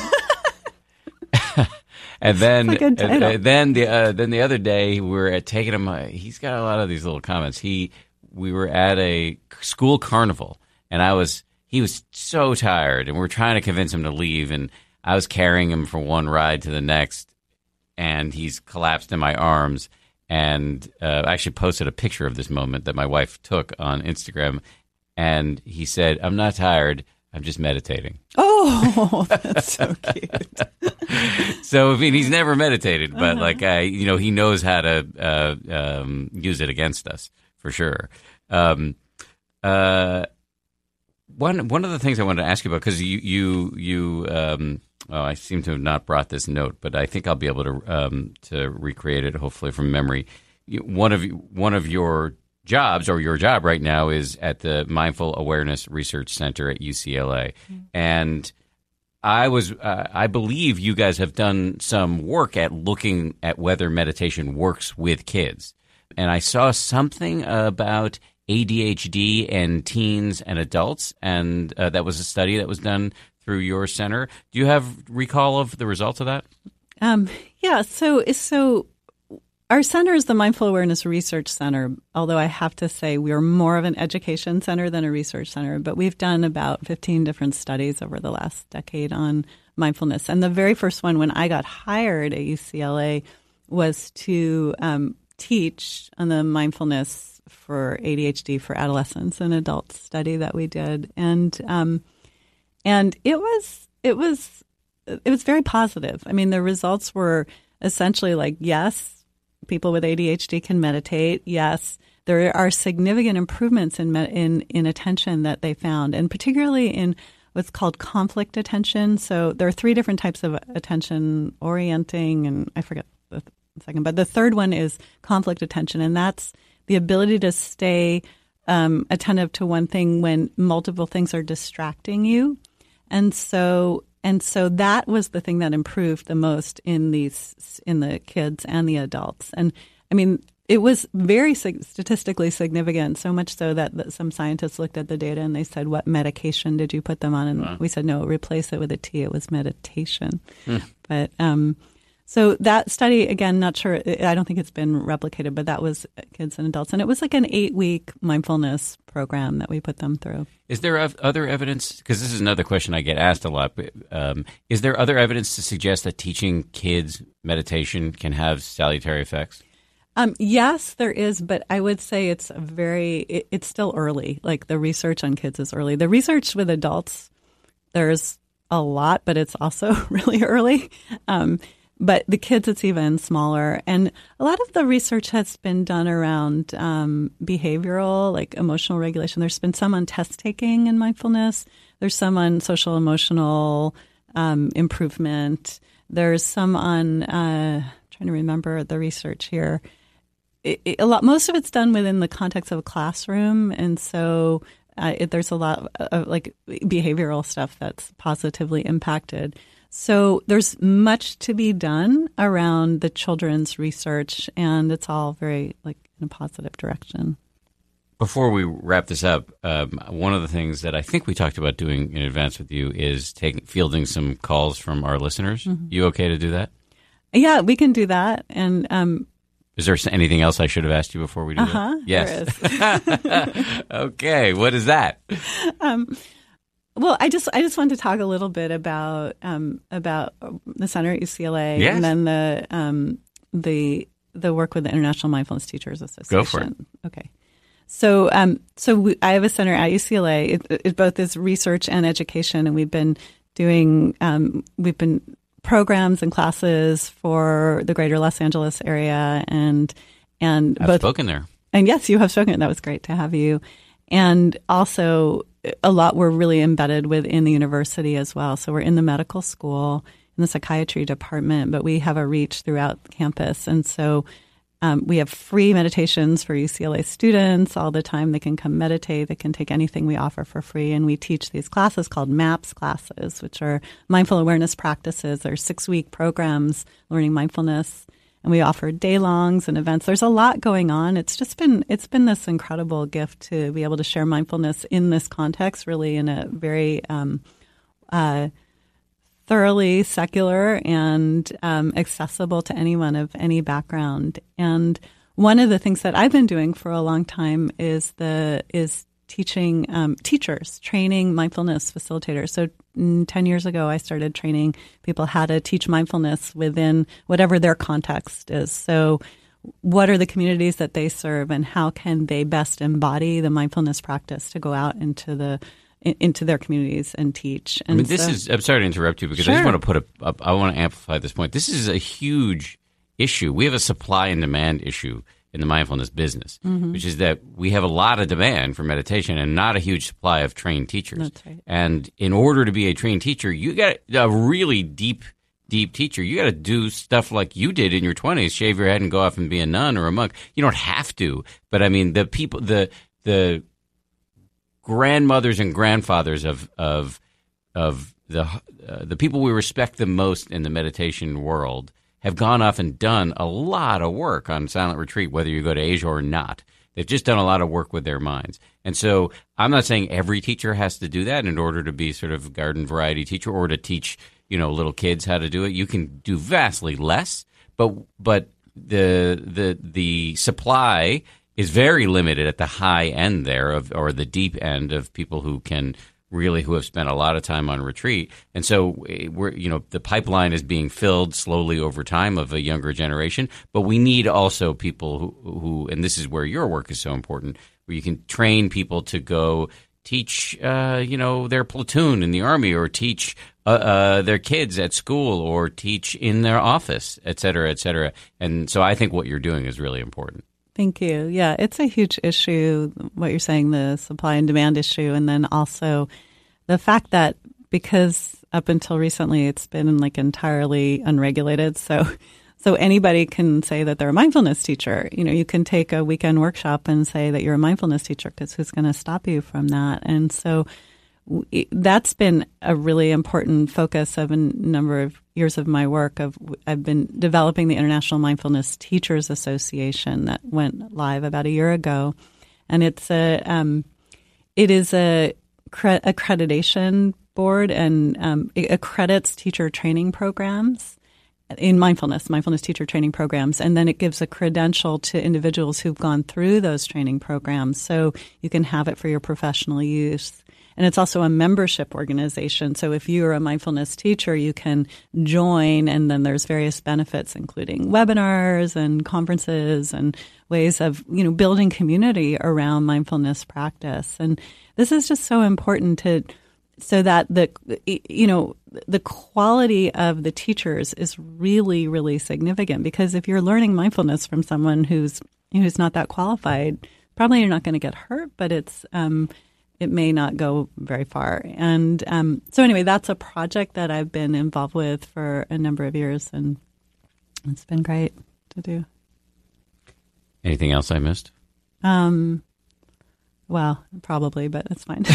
And then, That's a good title. uh, then the uh, then the other day we were at taking him. Uh, he's got a lot of these little comments. He we were at a school carnival, and I was he was so tired, and we were trying to convince him to leave, and I was carrying him from one ride to the next, and he's collapsed in my arms. And uh, I actually posted a picture of this moment that my wife took on Instagram, and he said, "I'm not tired. I'm just meditating." Oh, that's so cute. So, I mean, he's never meditated, but Uh-huh. like, I, you know, he knows how to uh, um, use it against us for sure. Um, uh, one one of the things I wanted to ask you about, because you you you, um, oh, I seem to have not brought this note, but I think I'll be able to um, to recreate it, hopefully from memory. You, one of one of your jobs, or your job right now, is at the Mindful Awareness Research Center at U C L A, mm-hmm. and I was, uh, I believe you guys have done some work at looking at whether meditation works with kids. And I saw something about A D H D and teens and adults, and uh, that was a study that was done through your center. Do you have recall of the results of that? Um, yeah, so so our center is the Mindful Awareness Research Center, although I have to say we are more of an education center than a research center. But we've done about fifteen different studies over the last decade on mindfulness. And the very first one, when I got hired at U C L A, was to um, teach on the mindfulness for A D H D for adolescents and adults study that we did. And um, and it was it was it was very positive. I mean, the results were essentially like, yes, people with A D H D can meditate. Yes, there are significant improvements in in in attention that they found, and particularly in what's called conflict attention. So there are three different types of attention: orienting, and I forget the second, but the third one is conflict attention, and that's the ability to stay um, attentive to one thing when multiple things are distracting you. And so And so that was the thing that improved the most in these in the kids and the adults. And I mean, it was very statistically significant, so much so that, that some scientists looked at the data and they said, "What medication did you put them on?" And wow. we said, "No, replace it with a T. It was meditation." Mm. But um, so that study, again, not sure. I don't think it's been replicated, but that was kids and adults, and it was like an eight-week mindfulness program that we put them through. Is there other evidence? Because this is another question I get asked a lot. But, um, is there other evidence to suggest that teaching kids meditation can have salutary effects? Um, yes, there is, but I would say it's a very it, it's still early. Like the research on kids is early. The research with adults, there's a lot, but it's also really early. Um, But the kids, it's even smaller. And a lot of the research has been done around um, behavioral, like emotional regulation. There's been some on test taking in mindfulness. There's some on social emotional um, improvement. There's some on, uh, trying to remember the research here. It, it, a lot, most of it's done within the context of a classroom. And so uh, it, there's a lot of like behavioral stuff that's positively impacted. So there's much to be done around the children's research, and it's all very like in a positive direction. Before we wrap this up, um, one of the things that I think we talked about doing in advance with you is taking fielding some calls from our listeners. Mm-hmm. You okay to do that? Yeah, we can do that. And um, is there anything else I should have asked you before we do uh-huh, that? Yes. Okay. What is that? Um, Well, I just I just wanted to talk a little bit about um, about the center at U C L A, yes. and then the um, the the work with the International Mindfulness Teachers Association. Go for it. Okay, so um, so we, I have a center at U C L A. It, it both is research and education, and we've been doing um, we've been programs and classes for the Greater Los Angeles area, and and I've both spoken there. And yes, you have spoken. That was great to have you, and also. A lot we're really embedded within the university as well. So we're in the medical school, in the psychiatry department, but we have a reach throughout campus. And so um, we have free meditations for U C L A students all the time. They can come meditate. They can take anything we offer for free. And we teach these classes called MAPS classes, which are mindful awareness practices. They're six-week programs learning mindfulness. and we offer day-longs and events. There's a lot going on. It's just been it's been this incredible gift to be able to share mindfulness in this context, really in a very um, uh, thoroughly secular and um, accessible to anyone of any background. And one of the things that I've been doing for a long time is the is teaching um, teachers, training mindfulness facilitators. So mm, ten years ago, I started training people how to teach mindfulness within whatever their context is. So what are the communities that they serve, and how can they best embody the mindfulness practice to go out into the into their communities and teach? And I mean, this so, is, I'm sorry to interrupt you because sure. I just want to put a, a, I want to amplify this point. This is a huge issue. We have a supply and demand issue in the mindfulness business, mm-hmm. which is that we have a lot of demand for meditation and not a huge supply of trained teachers. That's right. And in order to be a trained teacher, you got a really deep, deep teacher. You got to do stuff like you did in your twenties, shave your head and go off and be a nun or a monk. You don't have to, but I mean, the people, the the grandmothers and grandfathers of of of the uh, the people we respect the most in the meditation world have gone off and done a lot of work on silent retreat, whether you go to Asia or not. They've just done a lot of work with their minds. And so I'm not saying every teacher has to do that in order to be sort of garden variety teacher or to teach, you know, little kids how to do it. You can do vastly less, but but the the the supply is very limited at the high end there of or the deep end of people who can really who have spent a lot of time on retreat. And so we're, you know, the pipeline is being filled slowly over time of a younger generation, but we need also people who, who and this is where your work is so important, where you can train people to go teach, uh, you know, their platoon in the Army or teach uh, uh, their kids at school or teach in their office, et cetera, et cetera. And so I think what you're doing is really important. Thank you. Yeah, it's a huge issue, what you're saying, the supply and demand issue. And then also the fact that because up until recently it's been like entirely unregulated. So so anybody can say that they're a mindfulness teacher. You know, you can take a weekend workshop and say that you're a mindfulness teacher because who's going to stop you from that? And so that's been a really important focus of a number of years of my work. Of I've been developing the International Mindfulness Teachers Association that went live about a year ago, and it's a um, it is a cre- accreditation board, and um, it accredits teacher training programs in mindfulness, mindfulness teacher training programs, and then it gives a credential to individuals who've gone through those training programs, so you can have it for your professional use. And it's also a membership organization. So if you're a mindfulness teacher, you can join, and then there's various benefits, including webinars and conferences and ways of, you know, building community around mindfulness practice. And this is just so important to so that the, you know, the quality of the teachers is really, really significant, because if you're learning mindfulness from someone who's who's not that qualified, probably you're not going to get hurt, but it's um, it may not go very far. And um, so anyway, that's a project that I've been involved with for a number of years, and it's been great to do. Anything else I missed? Um, well, probably, but it's fine.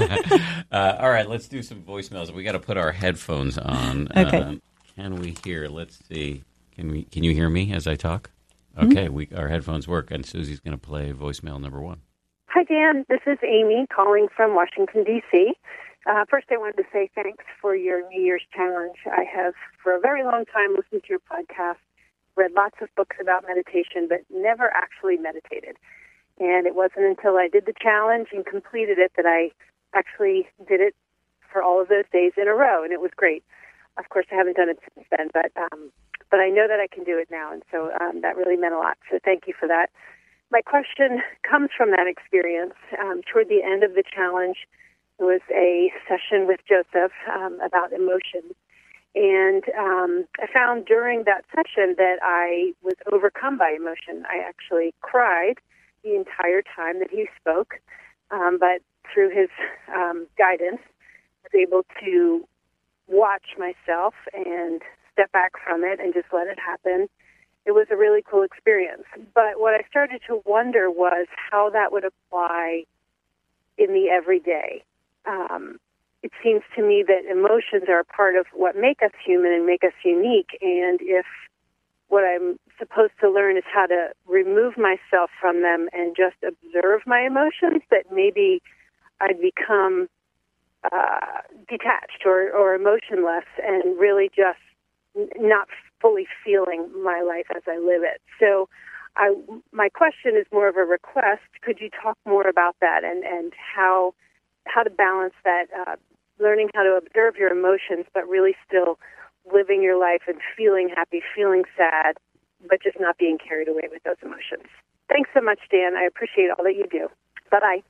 uh, all right, let's do some voicemails. We got to put our headphones on. Okay. Um, can we hear? Let's see. Can we? Can you hear me as I talk? Okay, mm-hmm. we our headphones work, and Susie's going to play voicemail number one. Hi, Dan. This is Amy calling from Washington, D C Uh, first, I wanted to say thanks for your New Year's challenge. I have, for a very long time, listened to your podcast, read lots of books about meditation, but never actually meditated. And it wasn't until I did the challenge and completed it that I actually did it for all of those days in a row, and it was great. Of course, I haven't done it since then, but um, but I know that I can do it now, and so um, that really meant a lot. So thank you for that. My question comes from that experience. Um, toward the end of the challenge, there was a session with Joseph um, about emotions. And um, I found during that session that I was overcome by emotion. I actually cried the entire time that he spoke, um, but through his um, guidance, I was able to watch myself and step back from it and just let it happen. It was a really cool experience. But what I started to wonder was how that would apply in the everyday. Um, it seems to me that emotions are a part of what make us human and make us unique. And if what I'm supposed to learn is how to remove myself from them and just observe my emotions, that maybe I'd become uh, detached or, or emotionless and really just n- not fully feeling my life as I live it. So I, my question is more of a request. Could you talk more about that and, and how how to balance that, uh, learning how to observe your emotions, but really still living your life and feeling happy, feeling sad, but just not being carried away with those emotions. Thanks so much, Dan. I appreciate all that you do. Bye-bye.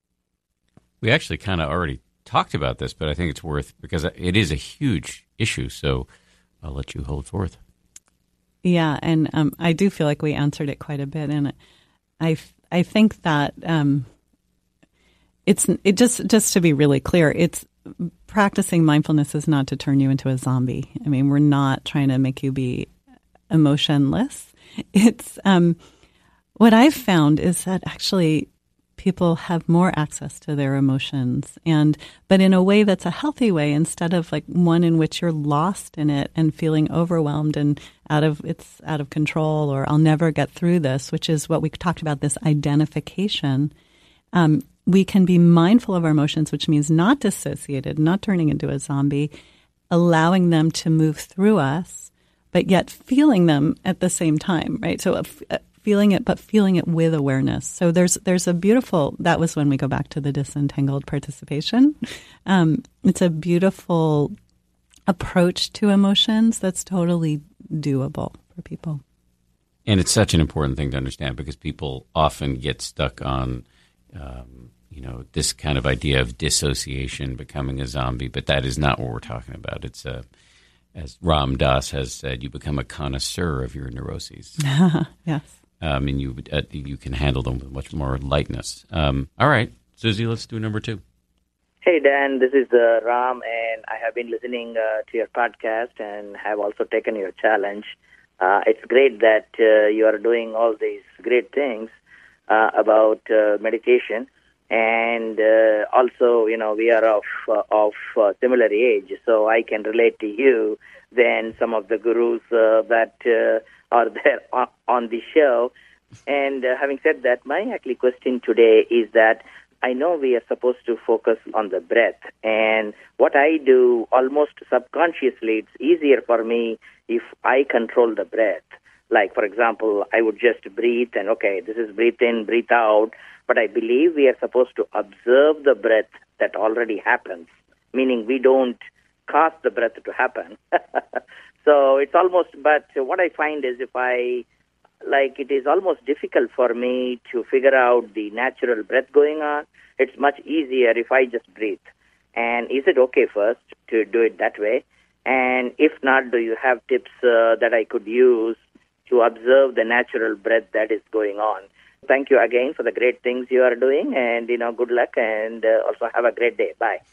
We actually kind of already talked about this, but I think it's worth, because it is a huge issue, so I'll let you hold forth. Yeah, and um, I do feel like we answered it quite a bit, and I, I think that um, it's it just just to be really clear, it's practicing mindfulness is not to turn you into a zombie. I mean, we're not trying to make you be emotionless. It's um, what I've found is that actually people have more access to their emotions, and but in a way that's a healthy way, instead of like one in which you're lost in it and feeling overwhelmed and out of it's out of control, or I'll never get through this, which is what we talked about, this identification. Um, we can be mindful of our emotions, which means not dissociated, not turning into a zombie, allowing them to move through us, but yet feeling them at the same time, right? So uh, feeling it, but feeling it with awareness. So there's there's a beautiful, that was when we go back to the disentangled participation. Um, it's a beautiful approach to emotions that's totally doable for people. And it's such an important thing to understand, because people often get stuck on, um, you know, this kind of idea of dissociation, becoming a zombie, but that is not what we're talking about. It's a, as Ram Dass has said, you become a connoisseur of your neuroses. Yes. Um, and you uh, you can handle them with much more lightness. Um, all right, Susie, let's do number two. Hey, Dan, this is uh, Ram, and I have been listening uh, to your podcast and have also taken your challenge. Uh, it's great that uh, you are doing all these great things uh, about uh, meditation. And uh, also, you know, we are of uh, of uh, similar age, so I can relate to you than some of the gurus uh, that uh, are there on, on the show. And uh, having said that, my actually question today is that I know we are supposed to focus on the breath, and what I do almost subconsciously, it's easier for me if I control the breath. Like, for example, I would just breathe and, okay, this is breathe in, breathe out. But I believe we are supposed to observe the breath that already happens, meaning we don't cause the breath to happen. So it's almost, but what I find is if I, like, it is almost difficult for me to figure out the natural breath going on. It's much easier if I just breathe. And is it okay first to do it that way? And if not, do you have tips uh, that I could use to observe the natural breath that is going on? Thank you again for the great things you are doing, and, you know, good luck, and uh, also have a great day. Bye.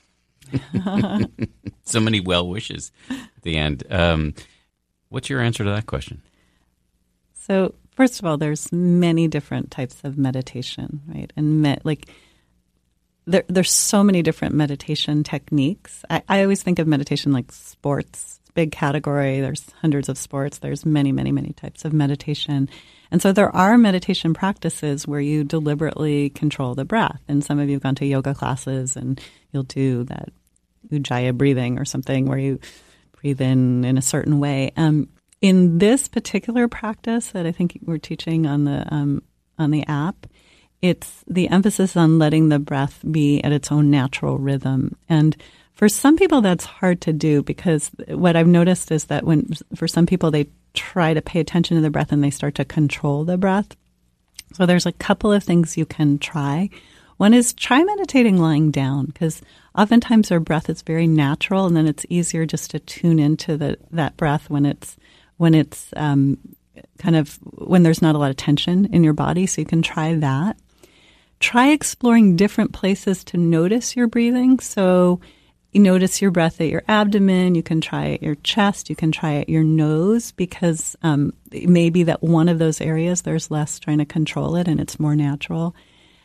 So many well wishes at the end. Um, what's your answer to that question? So, first of all, there's many different types of meditation, right? And me- like there, there's so many different meditation techniques. I, I always think of meditation like sports. Big category. There's hundreds of sports. There's many, many, many types of meditation. And so there are meditation practices where you deliberately control the breath. And some of you have gone to yoga classes and you'll do that Ujjayi breathing or something where you breathe in in a certain way. Um, in this particular practice that I think we're teaching on the um, on the app, it's the emphasis on letting the breath be at its own natural rhythm. And for some people, that's hard to do, because what I've noticed is that when, for some people, they try to pay attention to the breath and they start to control the breath. So there's a couple of things you can try. One is try meditating lying down, because oftentimes our breath is very natural, and then it's easier just to tune into the, that breath when it's when it's um, kind of when there's not a lot of tension in your body. So you can try that. Try exploring different places to notice your breathing. So you notice your breath at your abdomen. You can try at your chest. You can try at your nose, because um, it may be that one of those areas there's less trying to control it and it's more natural.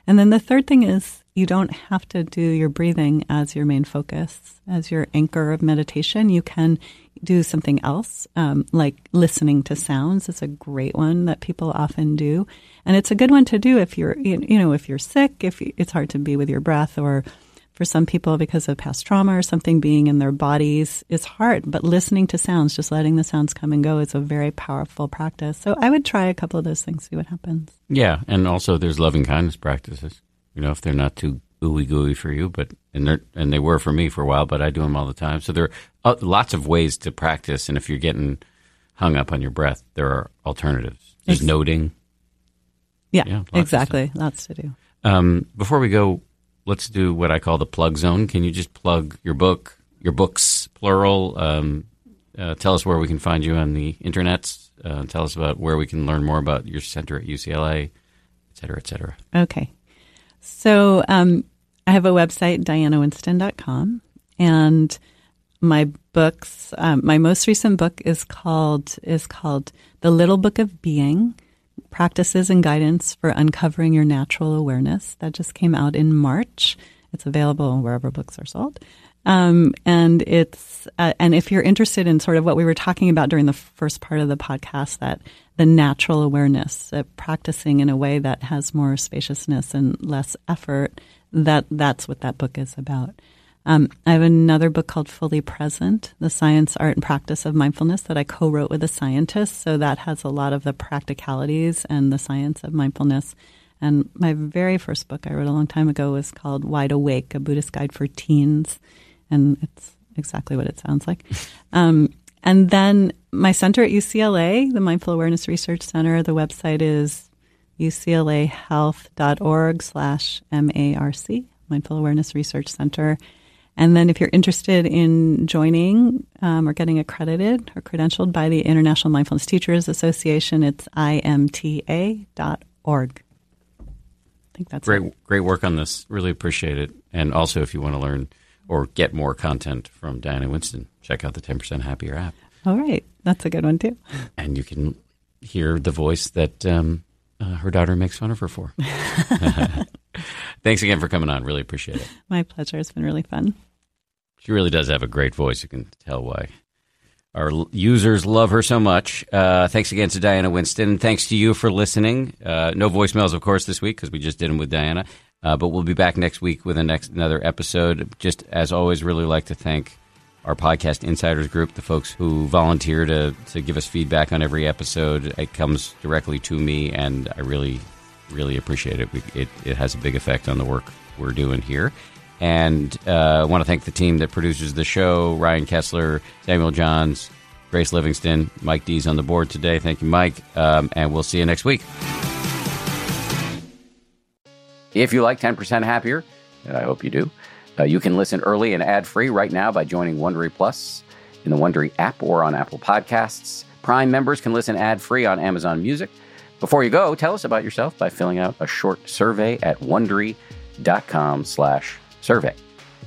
And then the third thing is you don't have to do your breathing as your main focus, as your anchor of meditation. You can do something else, um, like listening to sounds is a great one that people often do. And it's a good one to do if you're, you know, if you're sick, if it's hard to be with your breath, or for some people because of past trauma or something, being in their bodies is hard. But listening to sounds, just letting the sounds come and go, is a very powerful practice. So I would try a couple of those things, see what happens. Yeah, and also there's loving kindness practices. You know, if they're not too ooey gooey for you, but and they and they were for me for a while, but I do them all the time. So there are lots of ways to practice, and if you're getting hung up on your breath, there are alternatives. There's Ex- noting. Yeah, yeah lots exactly. Lots to do. Um, before we go, let's do what I call the plug zone. Can you just plug your book, your books, plural? Um, uh, tell us where we can find you on the internet. Uh, tell us about where we can learn more about your center at U C L A, et cetera, et cetera. Okay. So um, I have a website, diana winston dot com, and my books, um, my most recent book is called is called The Little Book of Being, Practices and Guidance for Uncovering Your Natural Awareness. That just came out in March. It's available wherever books are sold. Um, and it's uh, and if you're interested in sort of what we were talking about during the first part of the podcast, that the natural awareness, uh, practicing in a way that has more spaciousness and less effort, that that's what that book is about. Um, I have another book called Fully Present, The Science, Art, and Practice of Mindfulness that I co-wrote with a scientist. So that has a lot of the practicalities and the science of mindfulness. And my very first book I wrote a long time ago was called Wide Awake, A Buddhist Guide for Teens. And it's exactly what it sounds like. Um, and then my center at U C L A, the Mindful Awareness Research Center, the website is U C L A health dot org slash M A R C, Mindful Awareness Research Center. And then if you're interested in joining um, or getting accredited or credentialed by the International Mindfulness Teachers Association, it's I M T A dot org. I think that's great. It. Great work on this. Really appreciate it. And also, if you want to learn or get more content from Diana Winston, check out the ten percent Happier app. All right. That's a good one, too. And you can hear the voice that um, uh, her daughter makes fun of her for. Thanks again for coming on. Really appreciate it. My pleasure. It's been really fun. She really does have a great voice. You can tell why our users love her so much. Uh, thanks again to Diana Winston. Thanks to you for listening. Uh, no voicemails, of course, this week because we just did them with Diana. Uh, but we'll be back next week with a next another episode. Just as always, really like to thank our Podcast Insiders group, the folks who volunteer to, to give us feedback on every episode. It comes directly to me, and I really, really appreciate it. We, it, it has a big effect on the work we're doing here. And uh, I want to thank the team that produces the show, Ryan Kessler, Samuel Johns, Grace Livingston, Mike D's on the board today. Thank you, Mike, um, and we'll see you next week. If you like ten percent Happier, and I hope you do, uh, you can listen early and ad-free right now by joining Wondery Plus in the Wondery app or on Apple Podcasts. Prime members can listen ad-free on Amazon Music. Before you go, tell us about yourself by filling out a short survey at Wondery.com slash survey.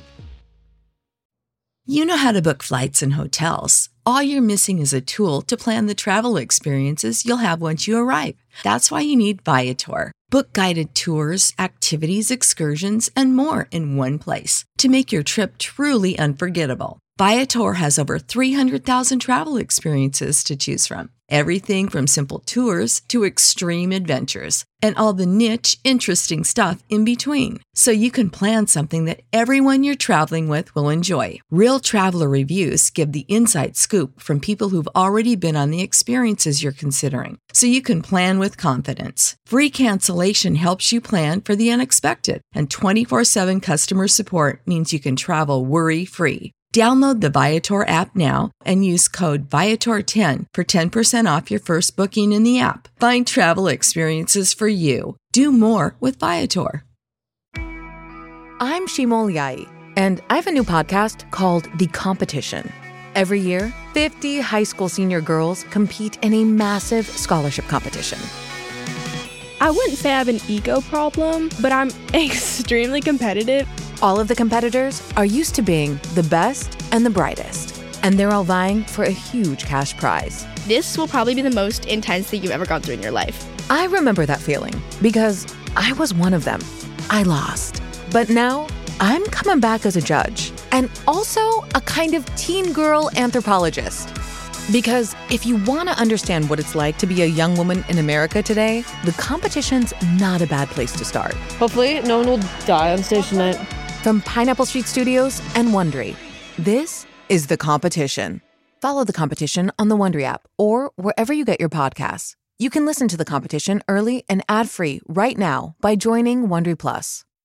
You know how to book flights and hotels. All you're missing is a tool to plan the travel experiences you'll have once you arrive. That's why you need Viator. Book guided tours, activities, excursions, and more in one place to make your trip truly unforgettable. Viator has over three hundred thousand travel experiences to choose from. Everything from simple tours to extreme adventures and all the niche, interesting stuff in between. So you can plan something that everyone you're traveling with will enjoy. Real traveler reviews give the inside scoop from people who've already been on the experiences you're considering. So you can plan with confidence. Free cancellation helps you plan for the unexpected. And twenty-four seven customer support means you can travel worry-free. Download the Viator app now and use code Viator ten for ten percent off your first booking in the app. Find travel experiences for you. Do more with Viator. I'm Shimol Yai, and I have a new podcast called The Competition. Every year, fifty high school senior girls compete in a massive scholarship competition. I wouldn't say I have an ego problem, but I'm extremely competitive. All of the competitors are used to being the best and the brightest, and they're all vying for a huge cash prize. This will probably be the most intense thing you've ever gone through in your life. I remember that feeling because I was one of them. I lost. But now I'm coming back as a judge and also a kind of teen girl anthropologist. Because if you want to understand what it's like to be a young woman in America today, The Competition's not a bad place to start. Hopefully, no one will die on stage tonight. From Pineapple Street Studios and Wondery, this is The Competition. Follow The Competition on the Wondery app or wherever you get your podcasts. You can listen to The Competition early and ad-free right now by joining Wondery Plus.